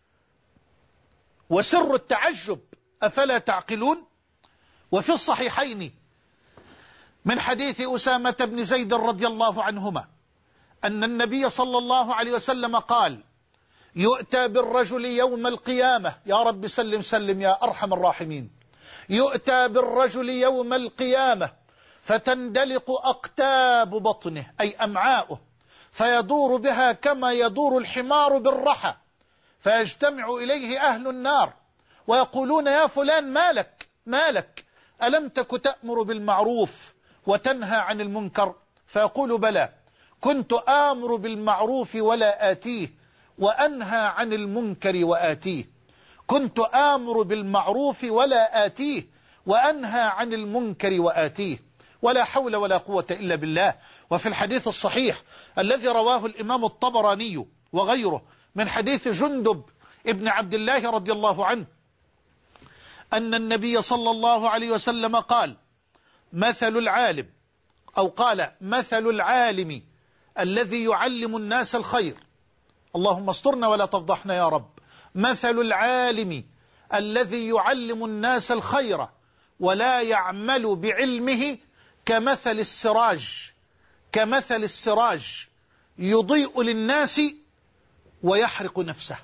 وسر التعجب. أفلا تعقلون؟ وفي الصحيحين من حديث أسامة بن زيد رضي الله عنهما أن النبي صلى الله عليه وسلم قال: يؤتى بالرجل يوم القيامة، يا رب سلم سلم يا أرحم الراحمين، يؤتى بالرجل يوم القيامة فتندلق أقتاب بطنه أي أمعاؤه، فيدور بها كما يدور الحمار بالرحى، فيجتمع إليه أهل النار ويقولون: يا فلان مالك مالك ألم تك تأمر بالمعروف وتنهى عن المنكر؟ فيقول: بلى، كنت آمر بالمعروف ولا آتيه، وأنهى عن المنكر وآتيه. كنت آمر بالمعروف ولا آتيه، وأنهى عن المنكر وآتيه. ولا حول ولا قوة إلا بالله. وفي الحديث الصحيح الذي رواه الإمام الطبراني وغيره من حديث جندب ابن عبد الله رضي الله عنه أن النبي صلى الله عليه وسلم قال: مثل العالم، أو قال: مثل العالم الذي يعلم الناس الخير، اللهم استرنا ولا تفضحنا يا رب، مثل العالم الذي يعلم الناس الخير ولا يعمل بعلمه كمثل السراج كمثل السراج يضيء للناس ويحرق نفسه.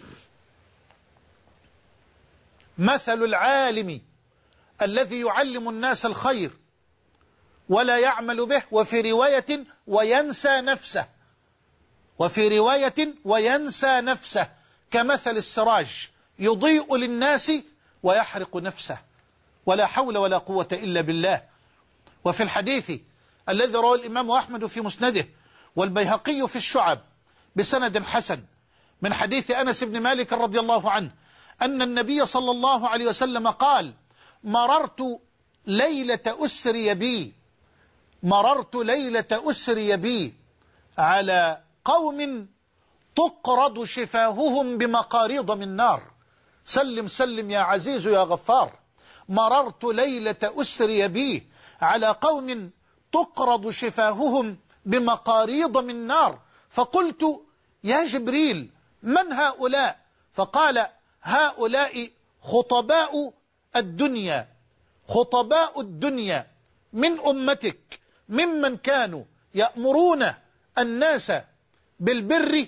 مثل العالم الذي يعلم الناس الخير ولا يعمل به، وفي رواية وينسى نفسه، وفي رواية وينسى نفسه، كمثل السراج يضيء للناس ويحرق نفسه، ولا حول ولا قوة إلا بالله. وفي الحديث الذي رواه الإمام أحمد في مسنده والبيهقي في الشعب بسند حسن من حديث أنس بن مالك رضي الله عنه أن النبي صلى الله عليه وسلم قال: مررت ليلة أسري بي مررت ليلة أسري بي على قوم تقرض شفاههم بمقاريض من نار. سلم سلم يا عزيز يا غفار. مررت ليلة أسري بي على قوم تقرض شفاههم بمقاريض من نار، فقلت: يا جبريل من هؤلاء؟ فقال: هؤلاء خطباء الدنيا خطباء الدنيا من أمتك، ممن كانوا يأمرون الناس بالبر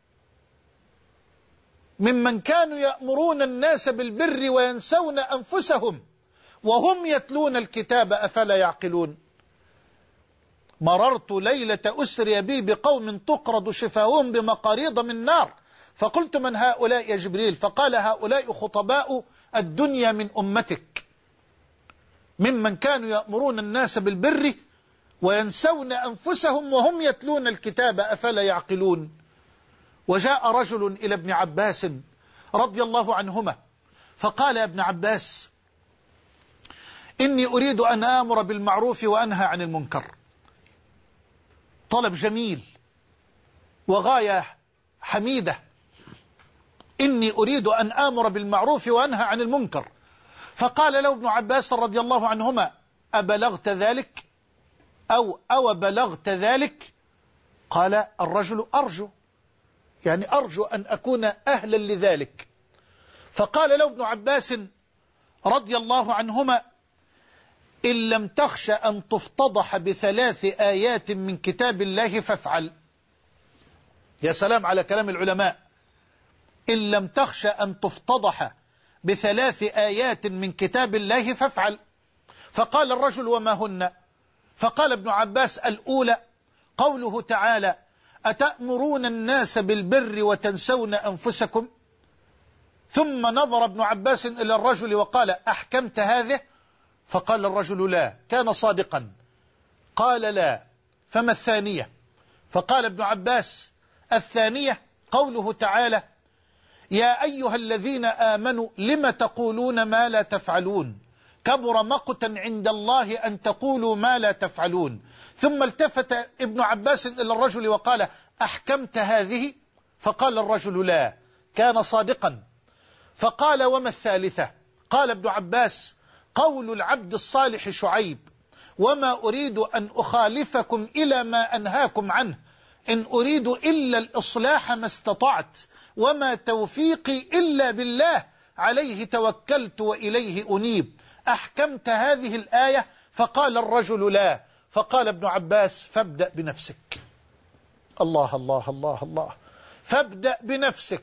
ممن كانوا يأمرون الناس بالبر وينسون أنفسهم وهم يتلون الكتاب أفلا يعقلون. مررت ليلة أسري بي بقوم تقرض شفاههم بمقاريض من نار، فقلت: من هؤلاء يا جبريل؟ فقال: هؤلاء خطباء الدنيا من أمتك، ممن كانوا يأمرون الناس بالبر وينسون أنفسهم وهم يتلون الكتاب أفلا يعقلون. وجاء رجل إلى ابن عباس رضي الله عنهما فقال: يا ابن عباس، إني أريد أن آمر بالمعروف وأنهى عن المنكر. طلب جميل وغاية حميدة، إني أريد أن آمر بالمعروف وأنهى عن المنكر. فقال له ابن عباس رضي الله عنهما: أبلغت ذلك أو أو بلغت ذلك؟ قال الرجل: أرجو، يعني أرجو أن أكون أهلا لذلك. فقال له ابن عباس رضي الله عنهما: إن لم تخش أن تفتضح بثلاث آيات من كتاب الله فافعل. يا سلام على كلام العلماء. إن لم تخش أن تفتضح بثلاث آيات من كتاب الله فافعل. فقال الرجل: وما هن؟ فقال ابن عباس: الأولى قوله تعالى: أتأمرون الناس بالبر وتنسون أنفسكم. ثم نظر ابن عباس إلى الرجل وقال: أحكمت هذه؟ فقال الرجل: لا. كان صادقا. قال: لا. فما الثانية؟ فقال ابن عباس: الثانية قوله تعالى: يا أيها الذين آمنوا لم تقولون ما لا تفعلون، كبر مقتا عند الله أن تقولوا ما لا تفعلون. ثم التفت ابن عباس إلى الرجل وقال: أحكمت هذه؟ فقال الرجل: لا. كان صادقا. فقال: وما الثالثة؟ قال ابن عباس: قول العبد الصالح شعيب: وما أريد أن أخالفكم إلى ما أنهاكم عنه، إن أريد إلا الإصلاح ما استطعت، وما توفيقي إلا بالله، عليه توكلت وإليه أنيب. أحكمت هذه الآية؟ فقال الرجل: لا. فقال ابن عباس: فابدأ بنفسك. الله الله الله الله. فابدأ بنفسك.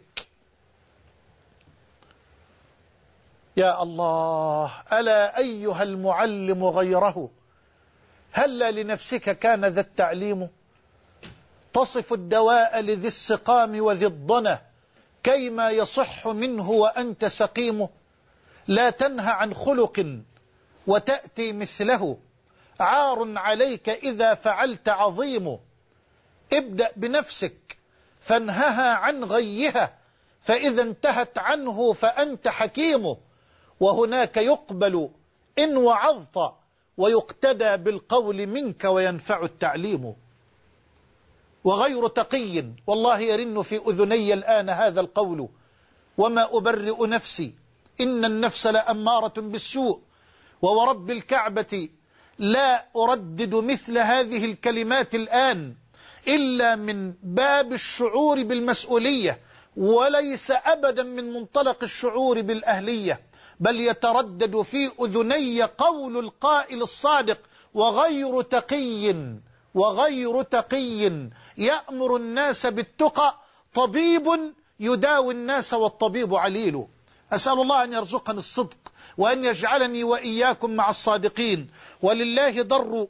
يا الله، ألا أيها المعلم غيره، هل لنفسك كان ذا التعليم؟ تصف الدواء لذي السقام وذي الضنى كيما يصح منه وأنت سقيم. لا تنهى عن خلق وتأتي مثله، عار عليك إذا فعلت عظيم. ابدأ بنفسك فانهها عن غيها، فإذا انتهت عنه فأنت حكيم. وهناك يقبل إن وعظت، ويقتدى بالقول منك وينفع التعليم. وغير تقي، والله يرن في أذني الآن هذا القول: وما أبرئ نفسي إن النفس لأمارة بالسوء. وورب الكعبة لا أردد مثل هذه الكلمات الآن إلا من باب الشعور بالمسؤولية، وليس أبدا من منطلق الشعور بالأهلية، بل يتردد في أذني قول القائل الصادق: وغير تقي وغير تقي يأمر الناس بالتقى، طبيب يداوي الناس والطبيب عليل. أسأل الله أن يرزقني الصدق، وأن يجعلني وإياكم مع الصادقين. ولله ضر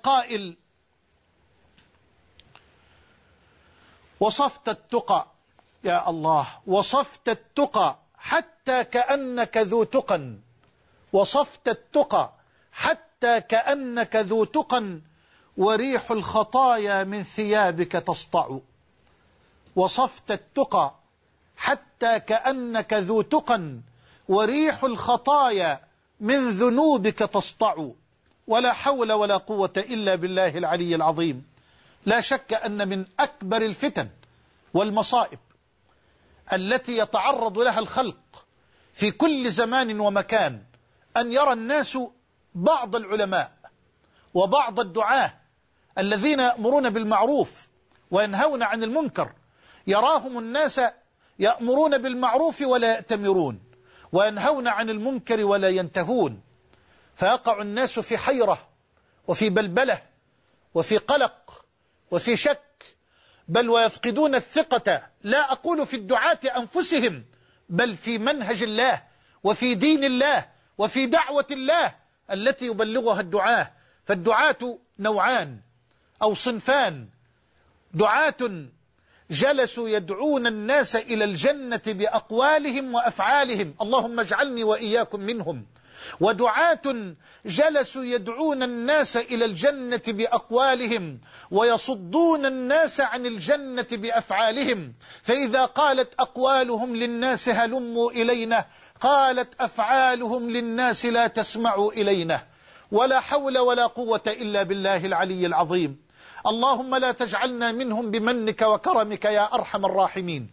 القائل: وصفت التقى يا الله، وصفت التقى حتى كأنك ذو تقى، وصفت التقى حتى كأنك ذو تقى، وريح الخطايا من ثيابك تسطع. وصفت التقى حتى كأنك ذو تقى، وريح الخطايا من ذنوبك تسطع. ولا حول ولا قوة إلا بالله العلي العظيم. لا شك أن من أكبر الفتن والمصائب التي يتعرض لها الخلق في كل زمان ومكان أن يرى الناس بعض العلماء وبعض الدعاة الذين يأمرون بالمعروف وينهون عن المنكر، يراهم الناس يأمرون بالمعروف ولا يأتمرون، وينهون عن المنكر ولا ينتهون، فيقع الناس في حيرة وفي بلبلة وفي قلق وفي شك، بل ويفقدون الثقة، لا أقول في الدعاة أنفسهم، بل في منهج الله وفي دين الله وفي دعوة الله التي يبلغها الدعاة. فالدعاة نوعان أو صنفان: دعاة جلسوا يدعون الناس إلى الجنة بأقوالهم وأفعالهم، اللهم اجعلني وإياكم منهم. ودعاة جلسوا يدعون الناس إلى الجنة بأقوالهم ويصدون الناس عن الجنة بأفعالهم. فإذا قالت أقوالهم للناس هلموا إلينا، قالت أفعالهم للناس لا تسمعوا إلينا. ولا حول ولا قوة إلا بالله العلي العظيم. اللهم لا تجعلنا منهم بمنك وكرمك يا أرحم الراحمين.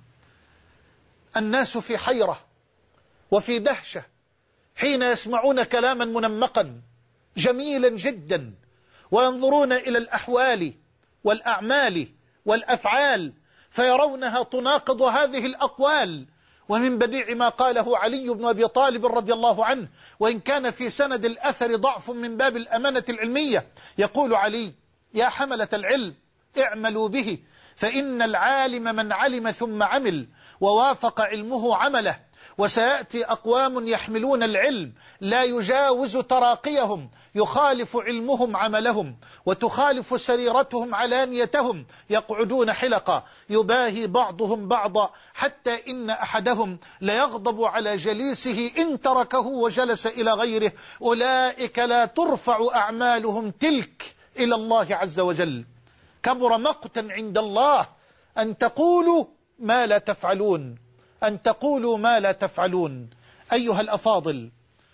الناس في حيرة وفي دهشة حين يسمعون كلاما منمقا جميلا جدا، وينظرون إلى الأحوال والأعمال والأفعال فيرونها تناقض هذه الأقوال. ومن بديع ما قاله علي بن أبي طالب رضي الله عنه، وإن كان في سند الأثر ضعف من باب الأمانة العلمية، يقول علي: يا حملة العلم اعملوا به، فإن العالم من علم ثم عمل ووافق علمه عمله، وسيأتي أقوام يحملون العلم لا يجاوز تراقيهم، يخالف علمهم عملهم وتخالف سريرتهم علانيتهم، يقعدون حلقة يباهي بعضهم بعضا، حتى إن أحدهم ليغضب على جليسه إن تركه وجلس إلى غيره. أولئك لا ترفع أعمالهم تلك إلى الله عز وجل. كبر مقتا عند الله أن تقولوا ما لا تفعلون، أن تقولوا ما لا تفعلون. أيها الأفاضل،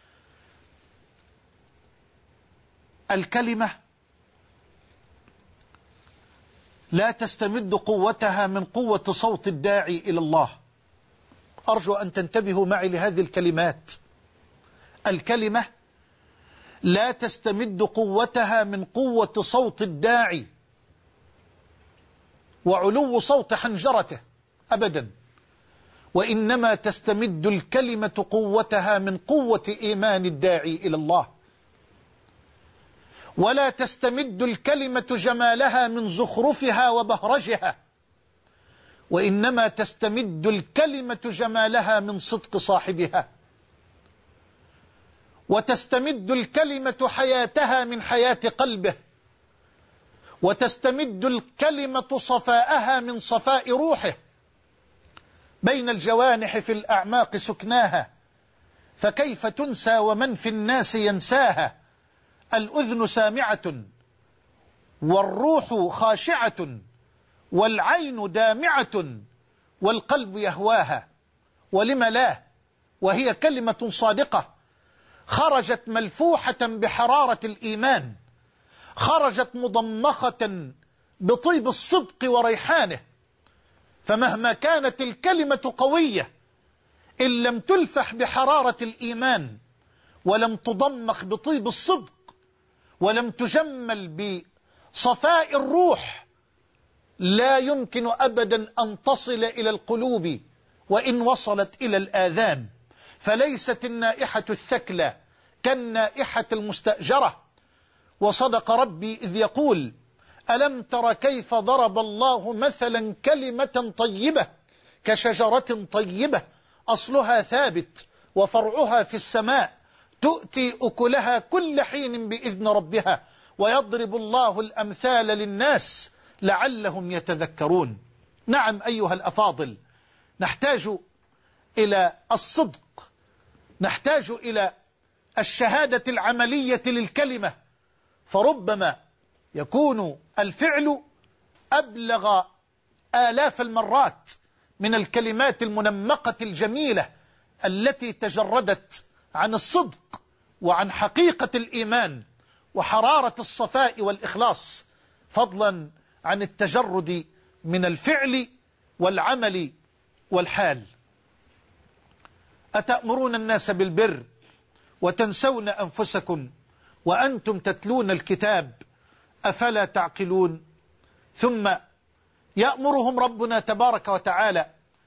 الكلمة لا تستمد قوتها من قوة صوت الداعي إلى الله. أرجو أن تنتبهوا معي لهذه الكلمات. الكلمة لا تستمد قوتها من قوة صوت الداعي وعلو صوت حنجرته أبدا، وإنما تستمد الكلمة قوتها من قوة إيمان الداعي إلى الله. ولا تستمد الكلمة جمالها من زخرفها وبهرجها، وإنما تستمد الكلمة جمالها من صدق صاحبها. وتستمد الكلمة حياتها من حياة قلبه، وتستمد الكلمة صفاءها من صفاء روحه. بين الجوانح في الأعماق سكناها، فكيف تنسى ومن في الناس ينساها. الأذن سامعة والروح خاشعة والعين دامعة والقلب يهواها. ولم لا؟ وهي كلمة صادقة خرجت ملفوحة بحرارة الإيمان، خرجت مضمخة بطيب الصدق وريحانه. فمهما كانت الكلمة قوية إن لم تلفح بحرارة الإيمان ولم تضمخ بطيب الصدق ولم تجمل بصفاء الروح، لا يمكن أبدا أن تصل إلى القلوب وإن وصلت إلى الآذان. فليست النائحة الثكلى كالنائحة المستأجرة. وصدق ربي إذ يقول: ألم تر كيف ضرب الله مثلا كلمة طيبة كشجرة طيبة أصلها ثابت وفرعها في السماء تؤتي أكلها كل حين بإذن ربها ويضرب الله الأمثال للناس لعلهم يتذكرون. نعم أيها الأفاضل، نحتاج إلى الصدق، نحتاج إلى الشهادة العملية للكلمة، فربما يكون الفعل أبلغ آلاف المرات من الكلمات المنمقة الجميلة التي تجردت عن الصدق وعن حقيقة الإيمان وحرارة الصفاء والإخلاص، فضلا عن التجرد من الفعل والعمل والحال. أتأمرون الناس بالبر وتنسون أنفسكم وأنتم تتلون الكتاب أفلا تعقلون؟ ثم يأمرهم ربنا تبارك وتعالى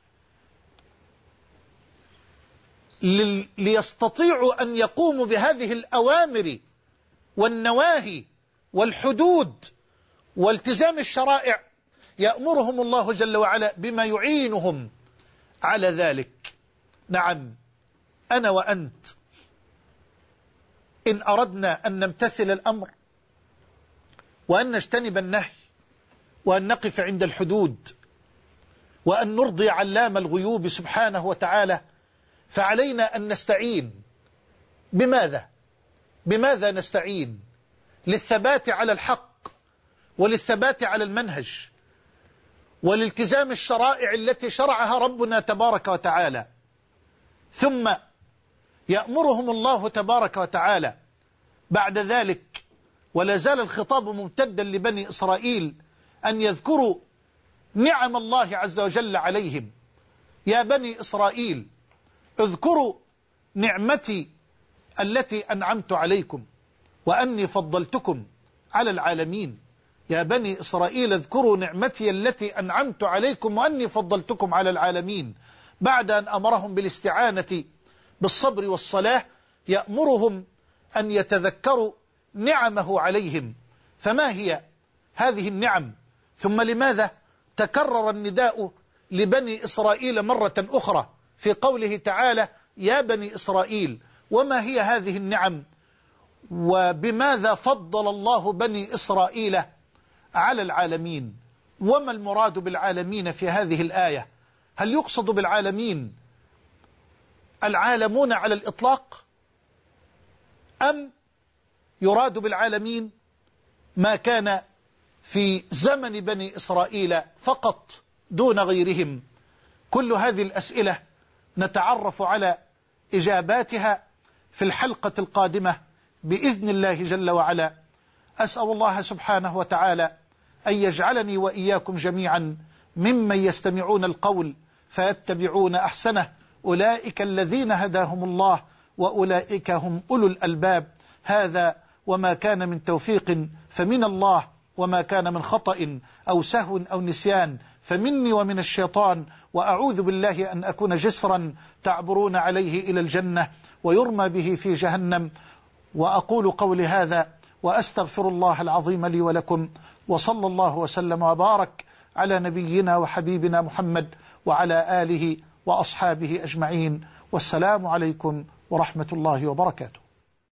ليستطيعوا أن يقوموا بهذه الأوامر والنواهي والحدود والتزام الشرائع، يأمرهم الله جل وعلا بما يعينهم على ذلك. نعم، أنا وأنت إن أردنا أن نمتثل الأمر وأن نجتنب النهي وأن نقف عند الحدود وأن نرضي علام الغيوب سبحانه وتعالى، فعلينا أن نستعين. بماذا؟ بماذا نستعين؟ للثبات على الحق وللثبات على المنهج ولالتزام الشرائع التي شرعها ربنا تبارك وتعالى. ثم يأمرهم الله تبارك وتعالى بعد ذلك، ولا زال الخطاب ممتدا لبني إسرائيل، أن يذكروا نعم الله عز وجل عليهم. يا بني إسرائيل اذكروا نعمتي التي أنعمت عليكم وأني فضلتكم على العالمين. يا بني إسرائيل اذكروا نعمتي التي أنعمت عليكم وأني فضلتكم على العالمين. بعد أن أمرهم بالاستعانة بالصبر والصلاة يأمرهم أن يتذكروا نعمه عليهم. فما هي هذه النعم؟ ثم لماذا تكرر النداء لبني إسرائيل مرة أخرى في قوله تعالى يا بني إسرائيل؟ وما هي هذه النعم؟ وبماذا فضل الله بني إسرائيل على العالمين؟ وما المراد بالعالمين في هذه الآية؟ هل يقصد بالعالمين العالمون على الإطلاق، أم يراد بالعالمين ما كان في زمن بني إسرائيل فقط دون غيرهم؟ كل هذه الأسئلة نتعرف على إجاباتها في الحلقة القادمة بإذن الله جل وعلا. أسأل الله سبحانه وتعالى أن يجعلني وإياكم جميعا ممن يستمعون القول فيتبعون أحسنه، أولئك الذين هداهم الله وأولئك هم أولو الألباب. هذا وما كان من توفيق فمن الله، وما كان من خطأ أو سهو أو نسيان فمني ومن الشيطان، وأعوذ بالله أن أكون جسرا تعبرون عليه إلى الجنة ويرمى به في جهنم. وأقول قولي هذا وأستغفر الله العظيم لي ولكم، وصلى الله وسلم وبارك على نبينا وحبيبنا محمد وعلى آله وأصحابه أجمعين، والسلام عليكم ورحمة الله وبركاته.